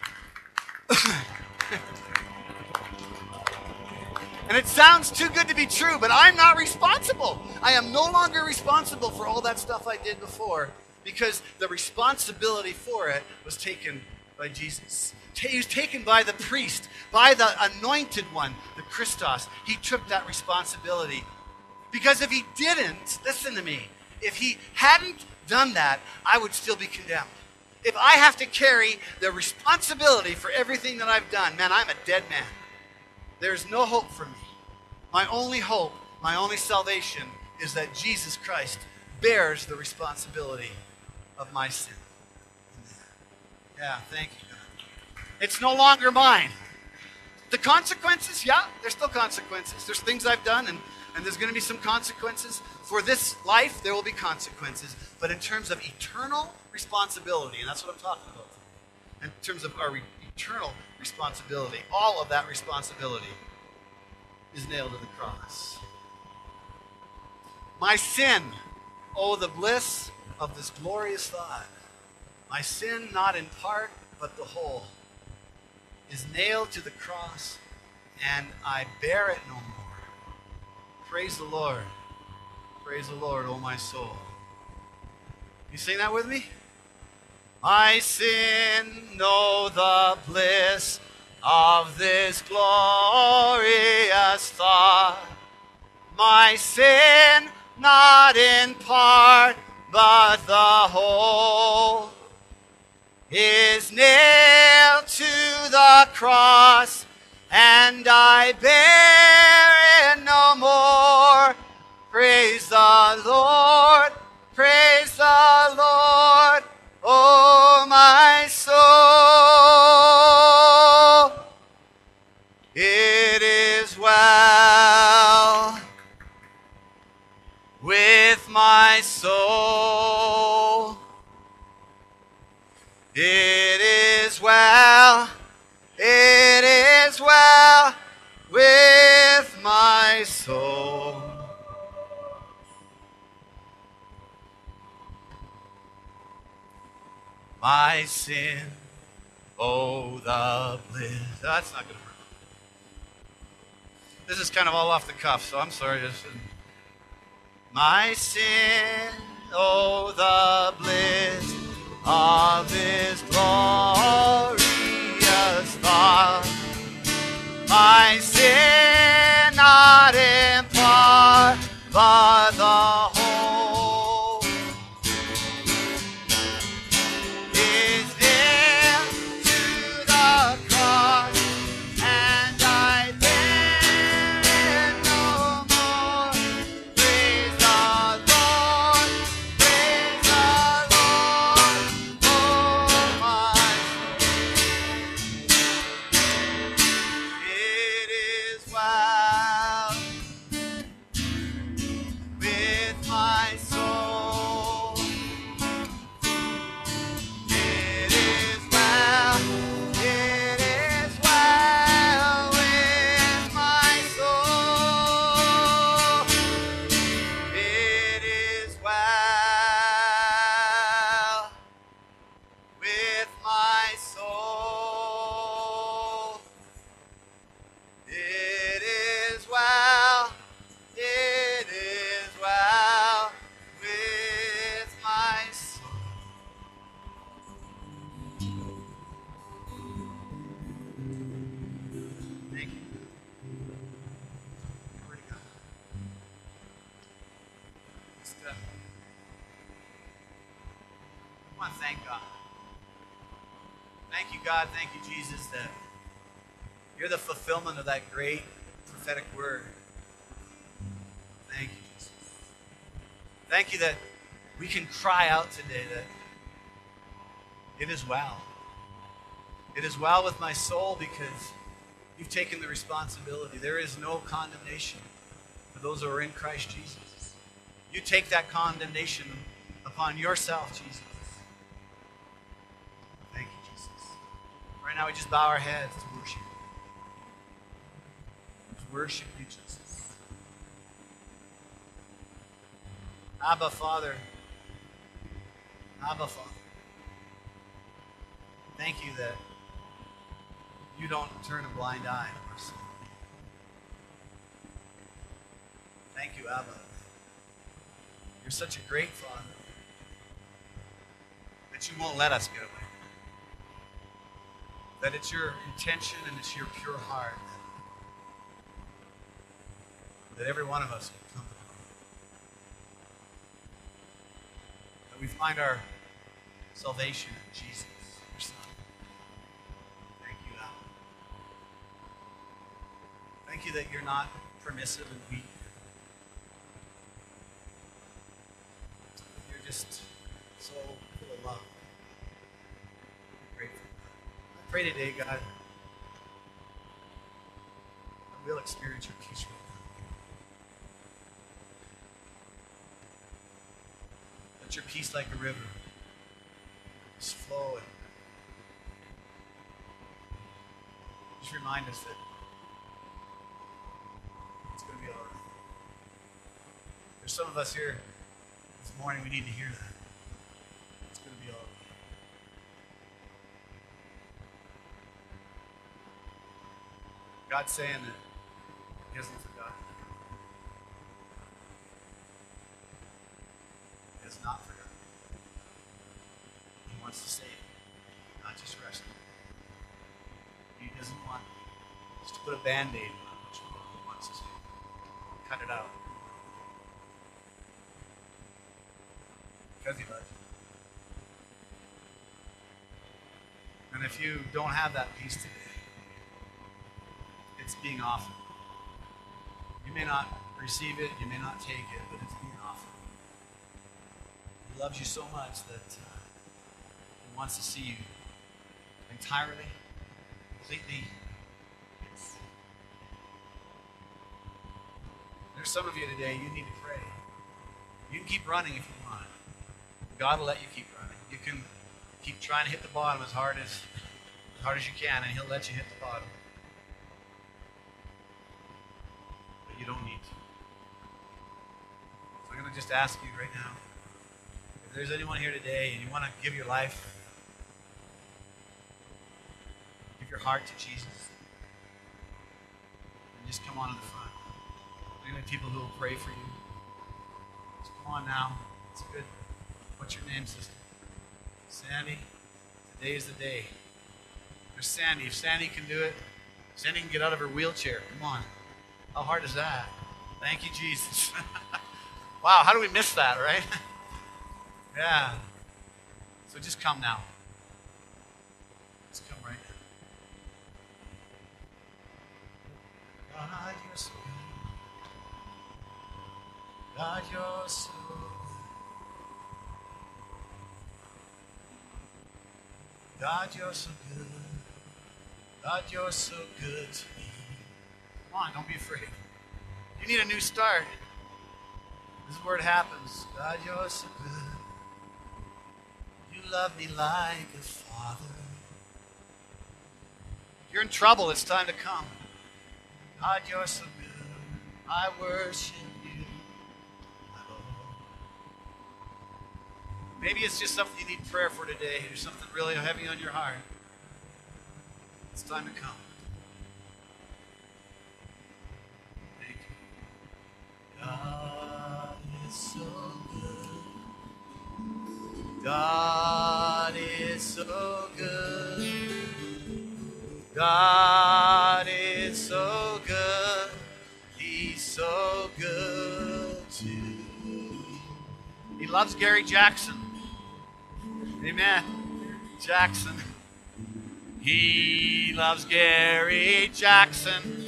And it sounds too good to be true, but I'm not responsible. I am no longer responsible for all that stuff I did before, because the responsibility for it was taken by Jesus. He was taken by the priest, by the anointed one, the Christos. He took that responsibility. Because if he didn't, listen to me, if he hadn't done that, I would still be condemned. If I have to carry the responsibility for everything that I've done, man, I'm a dead man. There's no hope for me. My only hope, my only salvation is that Jesus Christ bears the responsibility of my sin. Yeah, thank you, God. It's no longer mine. The consequences, yeah, there's still consequences. There's things I've done, and, and there's going to be some consequences. For this life, there will be consequences. But in terms of eternal responsibility, and that's what I'm talking about today, in terms of our eternal responsibility, all of that responsibility is nailed to the cross. My sin, oh, the bliss of this glorious thought. My sin, not in part, but the whole, is nailed to the cross, and I bear it no more. Praise the Lord. Praise the Lord, oh my soul. You sing that with me? My sin, know the bliss of this glorious thought. My sin, not in part, but the whole, is nailed to the cross, and I bear it no more. Praise the Lord, praise the Lord, oh my soul. It is well with my soul. It is well, it is well with my soul. My sin, oh the bliss. That's not going to work. This is kind of all off the cuff, so I'm sorry. Just, my sin, oh the bliss of this glorious thought. My sin, not in part, but the whole, is nailed to the cross, and I bear it no more. Praise the Lord, praise the Lord, oh my soul. thank God. Thank you, God. Thank you, Jesus, that you're the fulfillment of that great prophetic word. Thank you, Jesus. Thank you that we can cry out today that it is well. It is well with my soul because you've taken the responsibility. There is no condemnation for those who are in Christ Jesus. You take that condemnation upon yourself, Jesus. Thank you, Jesus. Right now we just bow our heads to worship. To worship you, Jesus. Abba, Father. Abba, Father. Thank you that you don't turn a blind eye to our sin. Thank you, Abba. You're such a great Father that you won't let us get away. That it's your intention and it's your pure heart that every one of us can come to know. That we find our salvation in Jesus, your Son. Thank you, Abba. Thank you that you're not permissive and weak. You're just so full of love. I'm grateful. I pray today, God, that we'll experience your peace right now. Let your peace like a river just flow and just remind us that it's going to be all right. There's some of us here this morning, we need to hear that. It's going to be all right. God's saying that he hasn't forgotten. He has not forgotten. He wants to save you, not just rescue you. He doesn't want just to put a Band-Aid on what you know. He wants to save you. Cut it out. Because he loves you. And if you don't have that peace today, it's being offered. You may not receive it, you may not take it, but it's being offered. He loves you so much that uh, he wants to see you entirely, completely. Yes. There's some of you today, you need to pray. You can keep running if you want. God will let you keep running. You can keep trying to hit the bottom as hard as, as hard as you can, and he'll let you hit the bottom. You don't need to. So I'm going to just ask you right now, if there's anyone here today and you want to give your life, give your heart to Jesus, and just come on to the front. We're going to have people who will pray for you. Just come on now. It's good. What's your name, sister? Sandy? Today is the day. There's Sandy. If Sandy can do it, Sandy can get out of her wheelchair. Come on. How hard is that? Thank you, Jesus. Wow, how do we miss that, right? Yeah. So just come now. Just come right now. God, you're so good. God, you're so good. God, you're so good. God, you're so good to me. Come on, don't be afraid. You need a new start. This is where it happens. God, you're so good. You love me like a father. If you're in trouble, it's time to come. God, you're so good. I worship you, my Lord. Maybe it's just something you need prayer for today. There's something really heavy on your heart. It's time to come. God is so good. God is so good. God is so good. He's so good to me. He loves Gary Jackson. Amen. Jackson. He loves Gary Jackson.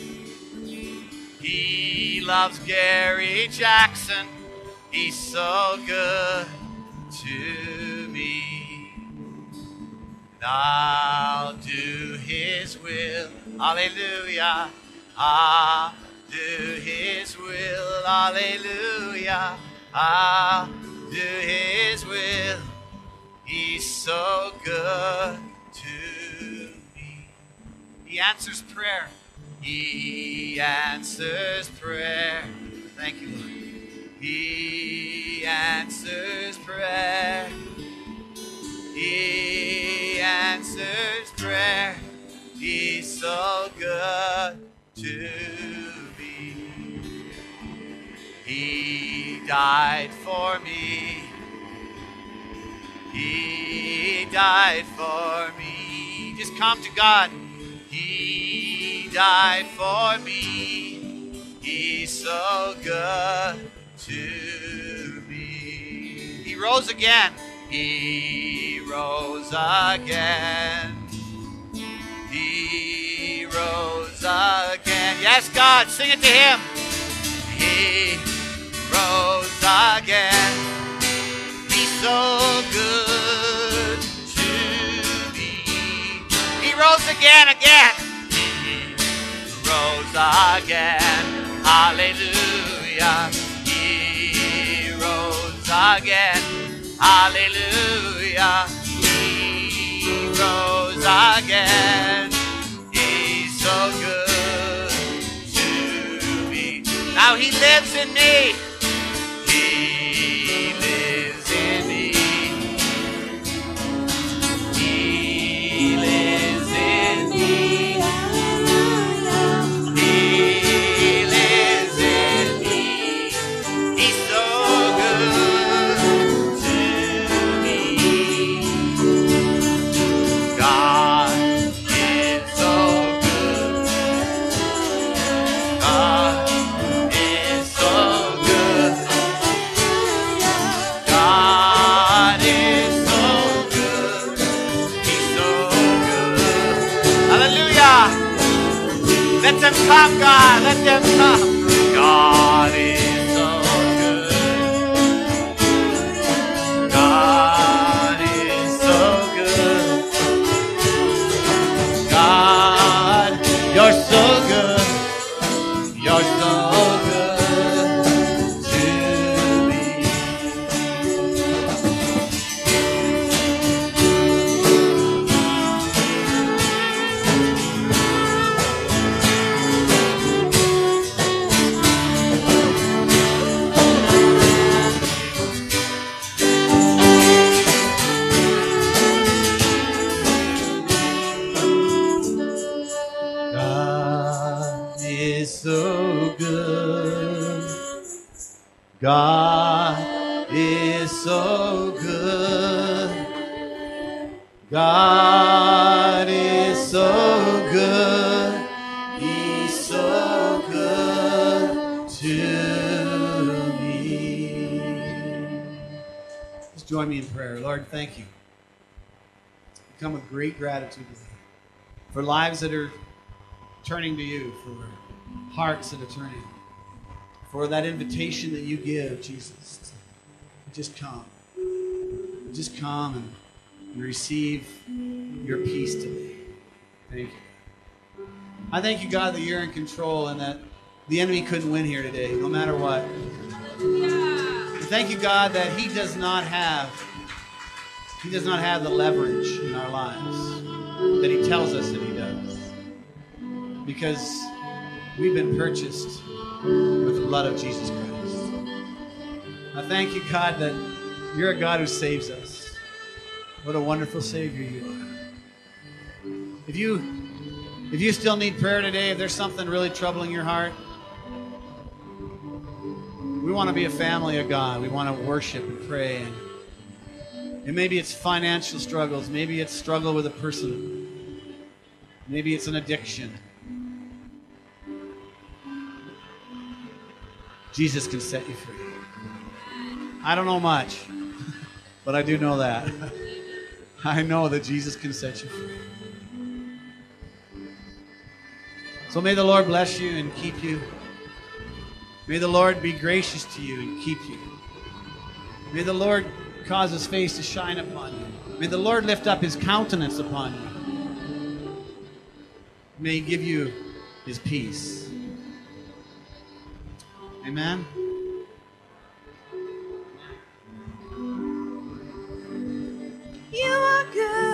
He loves Gary Jackson. He's so good to me. And I'll do his will. Hallelujah. I'll do his will. Hallelujah. I'll do his will. He's so good to me. He answers prayer. He answers prayer. Thank you, Lord. He answers prayer. He answers prayer. He's so good to me. He died for me. He died for me. Just come to God. He died for me. He's so good to me. He rose again. He rose again. He rose again. Yes, God, sing it to him. He rose again. He's so good to me. He rose again, again. He rose again. Hallelujah. He rose again. Hallelujah. He rose again. He's so good to me. Now he lives in me. He lives in me. He lives in me. He lives in me. He's so good to me. God is so good. God is so good. God is so good. He's so good. Hallelujah. Let them come, God. Let them come. God is so good. God is so good. God, you're so good. You're so good to me. God is so good. God is so good. God is so good. He's so good to me. Just join me in prayer. Lord, thank you. We come with great gratitude today for lives that are turning to you, for hearts that are turning, for that invitation that you give, Jesus. Just come. Just come and, and receive your peace today. Thank you. I thank you, God, that you're in control and that the enemy couldn't win here today, no matter what. And thank you, God, that he does not have, he does not have the leverage in our lives that he tells us that he does. Because we've been purchased with the blood of Jesus Christ. I thank you, God, that you're a God who saves us. What a wonderful Savior you are. If you, if you still need prayer today, if there's something really troubling your heart, we want to be a family of God. We want to worship and pray. And, and maybe it's financial struggles. Maybe it's struggle with a person. Maybe it's an addiction. Jesus can set you free. I don't know much, but I do know that. I know that Jesus can set you free. So may the Lord bless you and keep you. May the Lord be gracious to you and keep you. May the Lord cause his face to shine upon you. May the Lord lift up his countenance upon you. May he give you his peace. Amen. You are good.